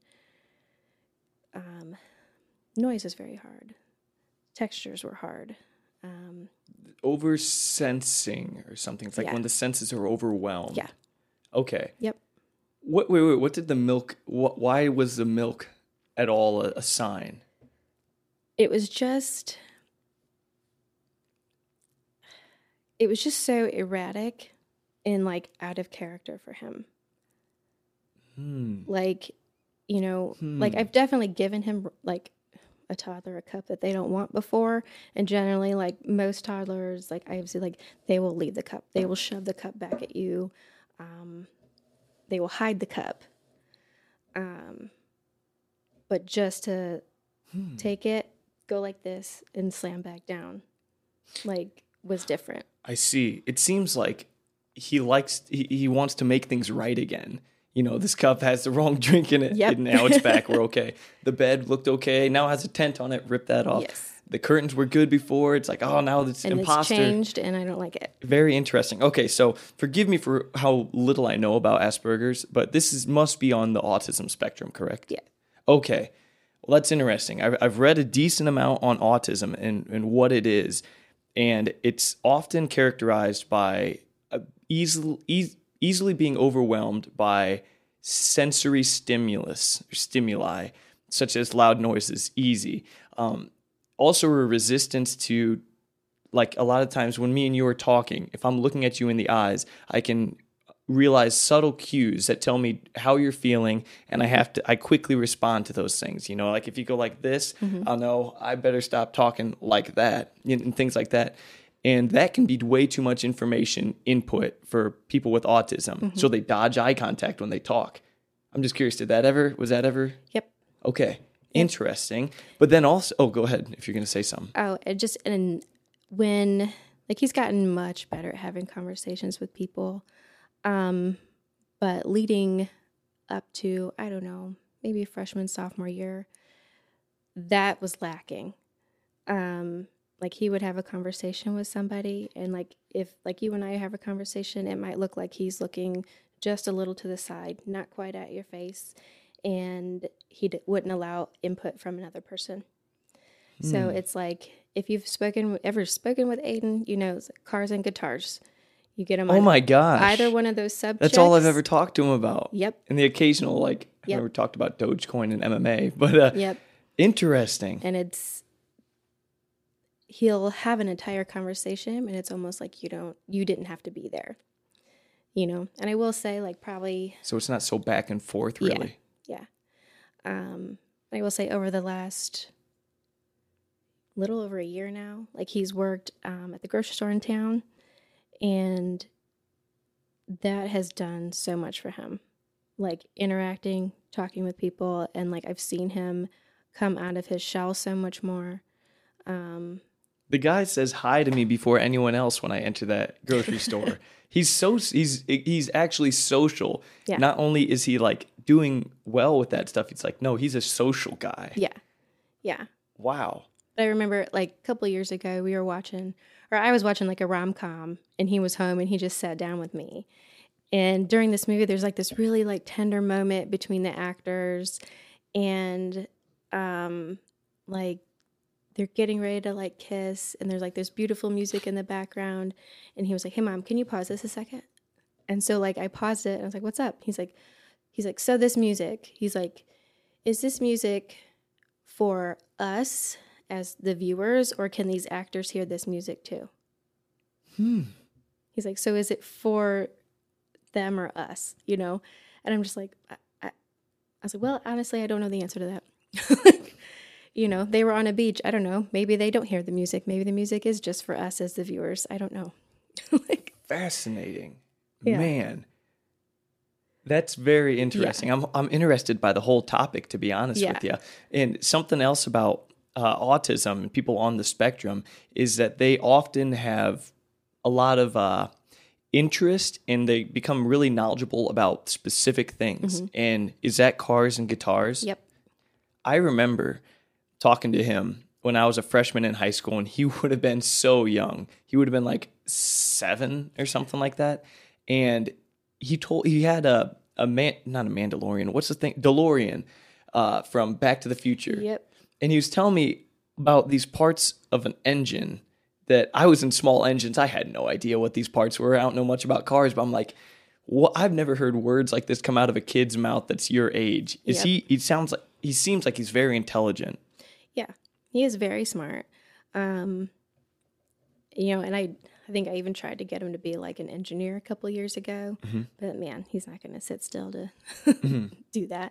noise is very hard. Textures were hard. Over sensing or something. It's like when the senses are overwhelmed. Yeah. Okay. Yep. Wait. What did the milk? Why was the milk at all a sign? It was just so erratic and like out of character for him. Like, you know, like I've definitely given him like a toddler a cup that they don't want before, and generally like most toddlers, like I've seen, like they will leave the cup, they will shove the cup back at you, they will hide the cup, but just to take it, go like this and slam back down, like was different. I see. It seems like he wants to make things right again. You know, this cup has the wrong drink in it. Yep. And now it's back. We're okay. The bed looked okay. Now it has a tent on it. Rip that off. Yes. The curtains were good before. It's like, oh, now it's And imposter. it's changed, and I don't like it. Very interesting. Okay, so forgive me for how little I know about Asperger's, but this must be on the autism spectrum, correct? Yeah. Okay. Well, that's interesting. I've read a decent amount on autism and what it is, and it's often characterized by easily being overwhelmed by sensory stimuli, such as loud noises, easy. Also a resistance to, like a lot of times when me and you are talking, if I'm looking at you in the eyes, I can realize subtle cues that tell me how you're feeling, and I quickly respond to those things. You know, like if you go like this, I'll know I better stop talking like that, and things like that. And that can be way too much information input for people with autism. So they dodge eye contact when they talk. I'm just curious, was that ever? Yep. Okay. Interesting. But then also, go ahead if you're going to say something. Oh, when, like, he's gotten much better at having conversations with people. But leading up to, I don't know, maybe freshman, sophomore year, that was lacking. Like he would have a conversation with somebody, and like if like you and I have a conversation, it might look like he's looking just a little to the side, not quite at your face, and he wouldn't allow input from another person. So it's like if you've ever spoken with Aiden, you know, cars and guitars. You get him. Oh my gosh! Either one of those subjects. That's all I've ever talked to him about. Yep. And the occasional, like, I never talked about Dogecoin and MMA, but yep. Interesting. And he'll have an entire conversation, and it's almost like you didn't have to be there, you know. And I will say, like, probably. So it's not so back and forth, really. Yeah. I will say over the last little over a year now, like he's worked at the grocery store in town. And that has done so much for him, like interacting, talking with people. And like, I've seen him come out of his shell so much more. The guy says hi to me before anyone else when I enter that grocery store. He's actually social. Yeah. Not only is he like doing well with that stuff, it's like, no, he's a social guy. Yeah. Yeah. Wow. I remember like a couple of years ago, I was watching like a rom-com, and he was home, and he just sat down with me. And during this movie, there's like this really like tender moment between the actors, and like they're getting ready to like kiss, and there's like this beautiful music in the background. And he was like, "Hey mom, can you pause this a second?" And so like I paused it, and I was like, "What's up?" He's like, "So this music," he's like, "is this music for us as the viewers, or can these actors hear this music too?" He's like, "So is it for them or us, you know?" And I'm just like, I was like, well, honestly, I don't know the answer to that. You know, they were on a beach. I don't know. Maybe they don't hear the music. Maybe the music is just for us as the viewers. I don't know. Like, fascinating. Yeah. Man. That's very interesting. Yeah. I'm interested by the whole topic, to be honest with you. And something else about autism and people on the spectrum is that they often have a lot of interest and they become really knowledgeable about specific things. And is that cars and guitars? Yep. I remember talking to him when I was a freshman in high school, and he would have been so young. He would have been like 7 or something like that. And he had not a Mandalorian. What's the thing? DeLorean from Back to the Future. Yep. And he was telling me about these parts of an engine that I was in small engines. I had no idea what these parts were. I don't know much about cars, but I'm like, what? I've never heard words like this come out of a kid's mouth that's your age. Is Yep. He seems like he's very intelligent. Yeah, he is very smart. And I think I even tried to get him to be like an engineer a couple years ago, but man, he's not going to sit still to do that.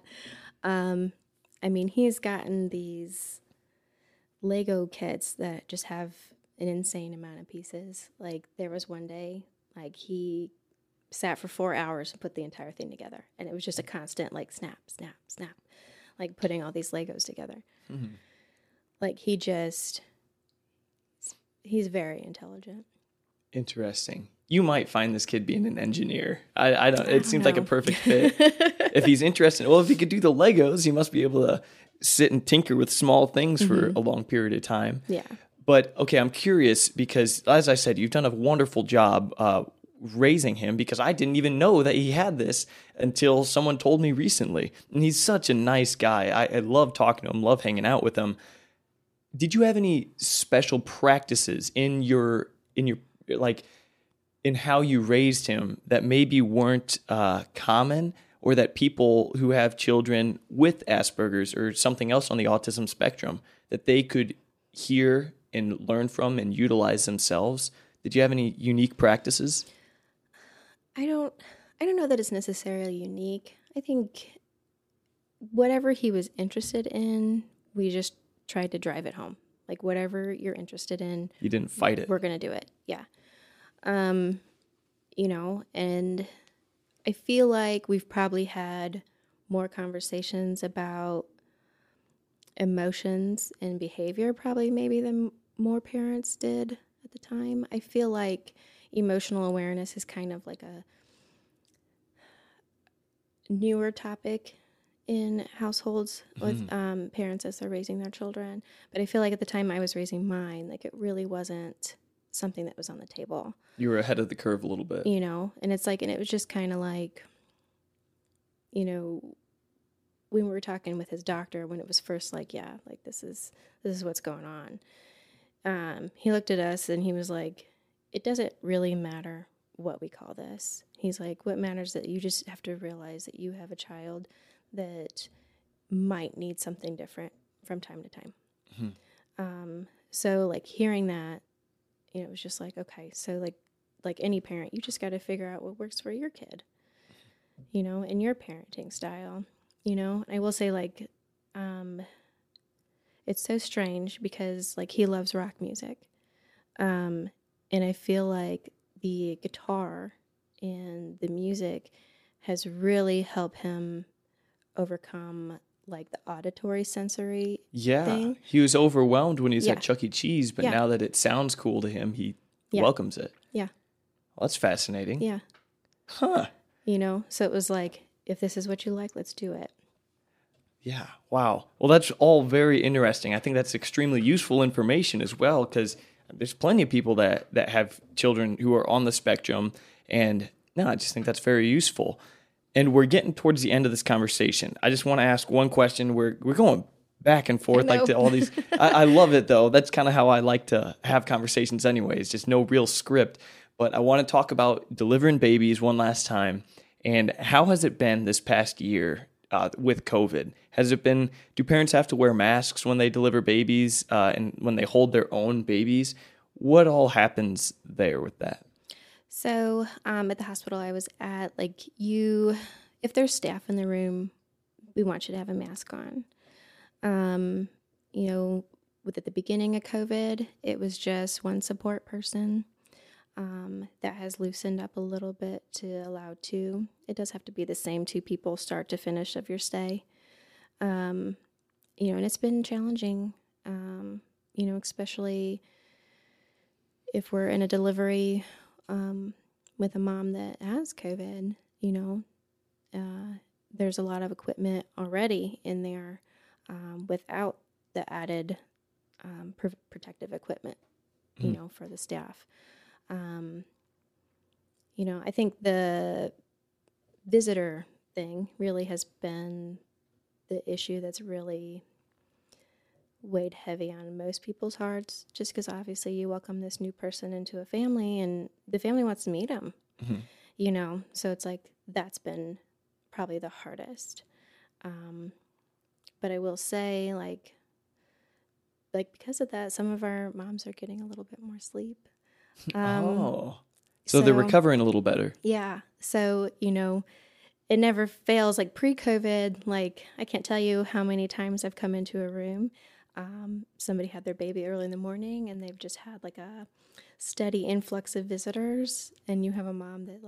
He's gotten these Lego kits that just have an insane amount of pieces. Like there was one day, like he sat for 4 hours and put the entire thing together, and it was just a constant like snap, snap, snap, like putting all these Legos together. Like he's very intelligent. Interesting. You might find this kid being an engineer. I don't. It seems like a know. perfect fit. If he's interested, well, if he could do the Legos, he must be able to sit and tinker with small things for a long period of time. Yeah. But okay, I'm curious because, as I said, you've done a wonderful job raising him, because I didn't even know that he had this until someone told me recently. And he's such a nice guy. I love talking to him, love hanging out with him. Did you have any special practices in your like in how you raised him that maybe weren't common, or that people who have children with Asperger's or something else on the autism spectrum that they could hear and learn from and utilize themselves? Did you have any unique practices? I don't know that it's necessarily unique. I think whatever he was interested in, we just tried to drive it home. Like whatever you're interested in, You didn't fight it. we're going to do it. Yeah. And I feel like we've probably had more conversations about emotions and behavior probably maybe than more parents did at the time. I feel like emotional awareness is kind of like a newer topic in households with parents as they're raising their children. But I feel like at the time I was raising mine, like it really wasn't something that was on the table, You were ahead of the curve a little bit. and it's like, and it was just kind of like, when we were talking with his doctor, when it was first like, yeah, like this is what's going on. He looked at us and he was like, it doesn't really matter what we call this. He's like, what matters is that you just have to realize that you have a child that might need something different from time to time. So like hearing that, it was just like, okay, so like any parent, you just got to figure out what works for your kid, and your parenting style, I will say like, it's so strange because like he loves rock music. And I feel like the guitar and the music has really helped him overcome like the auditory sensory Yeah. thing. He was overwhelmed when he was Yeah. at Chuck E. Cheese, but Yeah. now that it sounds cool to him, he Yeah. welcomes it. Yeah. Well, that's fascinating. Yeah. Huh. So it was like, if this is what you like, let's do it. Yeah. Wow. Well, that's all very interesting. I think that's extremely useful information as well, because there's plenty of people that have children who are on the spectrum. And no, I just think that's very useful. And we're getting towards the end of this conversation. I just want to ask one question. We're going back and forth like know. to all these. I love it, though. That's kind of how I like to have conversations anyways, just no real script. But I want to talk about delivering babies one last time. And how has it been this past year with COVID? Has it been, do parents have to wear masks when they deliver babies and when they hold their own babies? What all happens there with that? So at the hospital I was at, if there's staff in the room, we want you to have a mask on. At the beginning of COVID, it was just one support person. That has loosened up a little bit to allow two. It does have to be the same two people start to finish of your stay. And it's been challenging Especially if we're in a delivery with a mom that has COVID, there's a lot of equipment already in there without the added protective equipment, for the staff. I think the visitor thing really has been the issue that's really weighed heavy on most people's hearts, just because obviously you welcome this new person into a family and the family wants to meet them, so it's like that's been probably the hardest. But I will say, like because of that, some of our moms are getting a little bit more sleep. So they're recovering a little better. Yeah. So, it never fails. Like pre-COVID, like I can't tell you how many times I've come into a room. Somebody had their baby early in the morning and they've just had like a steady influx of visitors. And you have a mom that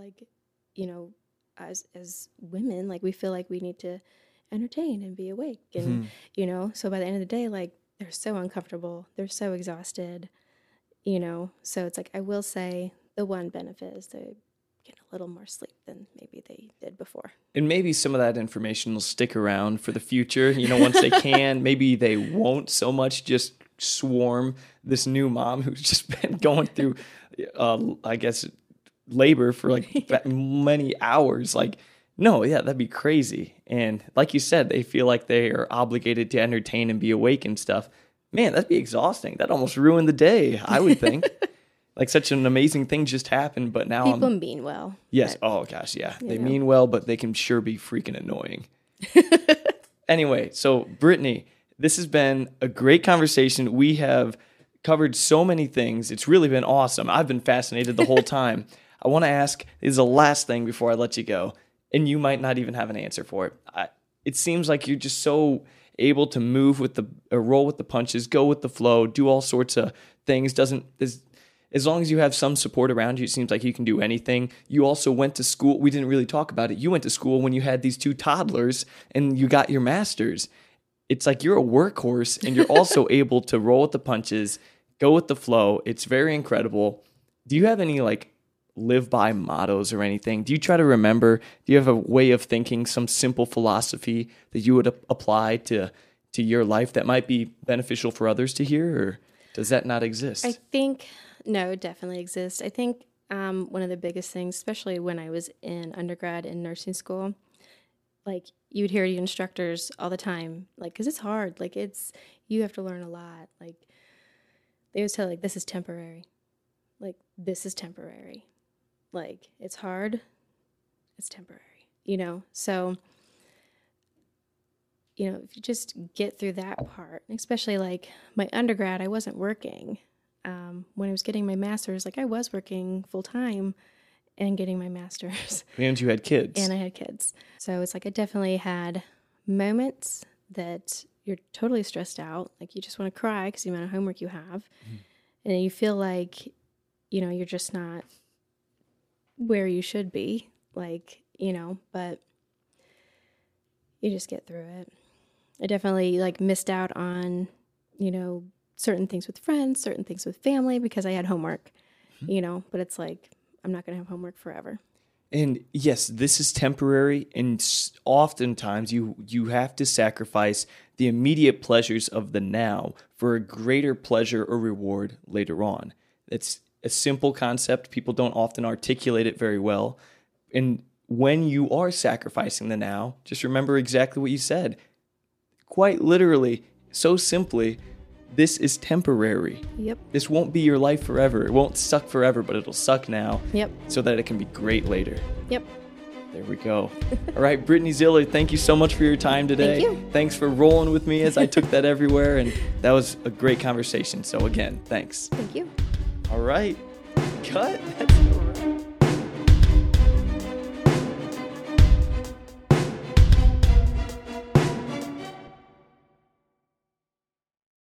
as women, like we feel like we need to entertain and be awake. And, so by the end of the day, like they're so uncomfortable. They're so exhausted, So it's like, I will say the one benefit is they get a little more sleep than maybe they did before. And maybe some of that information will stick around for the future. Once they can, maybe they won't so much just swarm this new mom who's just been going through, labor for like many hours. Like, no, yeah, that'd be crazy. And like you said, they feel like they are obligated to entertain and be awake and stuff. Man, that'd be exhausting. That'd almost ruin the day, I would think. Like such an amazing thing just happened, but now people mean well. Yes. Oh gosh, yeah. They mean well, but they can sure be freaking annoying. Anyway, so Brittany, this has been a great conversation. We have covered so many things. It's really been awesome. I've been fascinated the whole time. I want to ask, this is the last thing before I let you go, and you might not even have an answer for it. It seems like you're just so able to move with roll with the punches, go with the flow, do all sorts of things. As long as you have some support around you, it seems like you can do anything. You also went to school. We didn't really talk about it. You went to school when you had these 2 toddlers and you got your master's. It's like you're a workhorse and you're also able to roll with the punches, go with the flow. It's very incredible. Do you have any live by mottos or anything? Do you try to remember? Do you have a way of thinking, some simple philosophy that you would apply to your life that might be beneficial for others to hear, or does that not exist? I think... No, it definitely exists. I think one of the biggest things, especially when I was in undergrad in nursing school, like you would hear your instructors all the time, like, because it's hard. Like you have to learn a lot. Like they always tell, like, this is temporary. Like this is temporary. Like it's hard. It's temporary, So, if you just get through that part, especially like my undergrad, I wasn't working. When I was getting my master's, like I was working full time and getting my master's. And you had kids. And I had kids. So it's like I definitely had moments that you're totally stressed out. Like you just want to cry because the amount of homework you have. And you feel like, you're just not where you should be. Like, but you just get through it. I definitely missed out on, certain things with friends, certain things with family because I had homework, but it's like, I'm not going to have homework forever. And yes, this is temporary. And oftentimes you have to sacrifice the immediate pleasures of the now for a greater pleasure or reward later on. It's a simple concept. People don't often articulate it very well. And when you are sacrificing the now, just remember exactly what you said. Quite literally, so simply, this is temporary. Yep. This won't be your life forever. It won't suck forever, but it'll suck now. Yep. So that it can be great later. Yep. There we go. All right, Brittany Ziller, thank you so much for your time today. Thank you. Thanks for rolling with me as I took that everywhere, and that was a great conversation. So again, thanks. Thank you. All right. Cut. That's all right.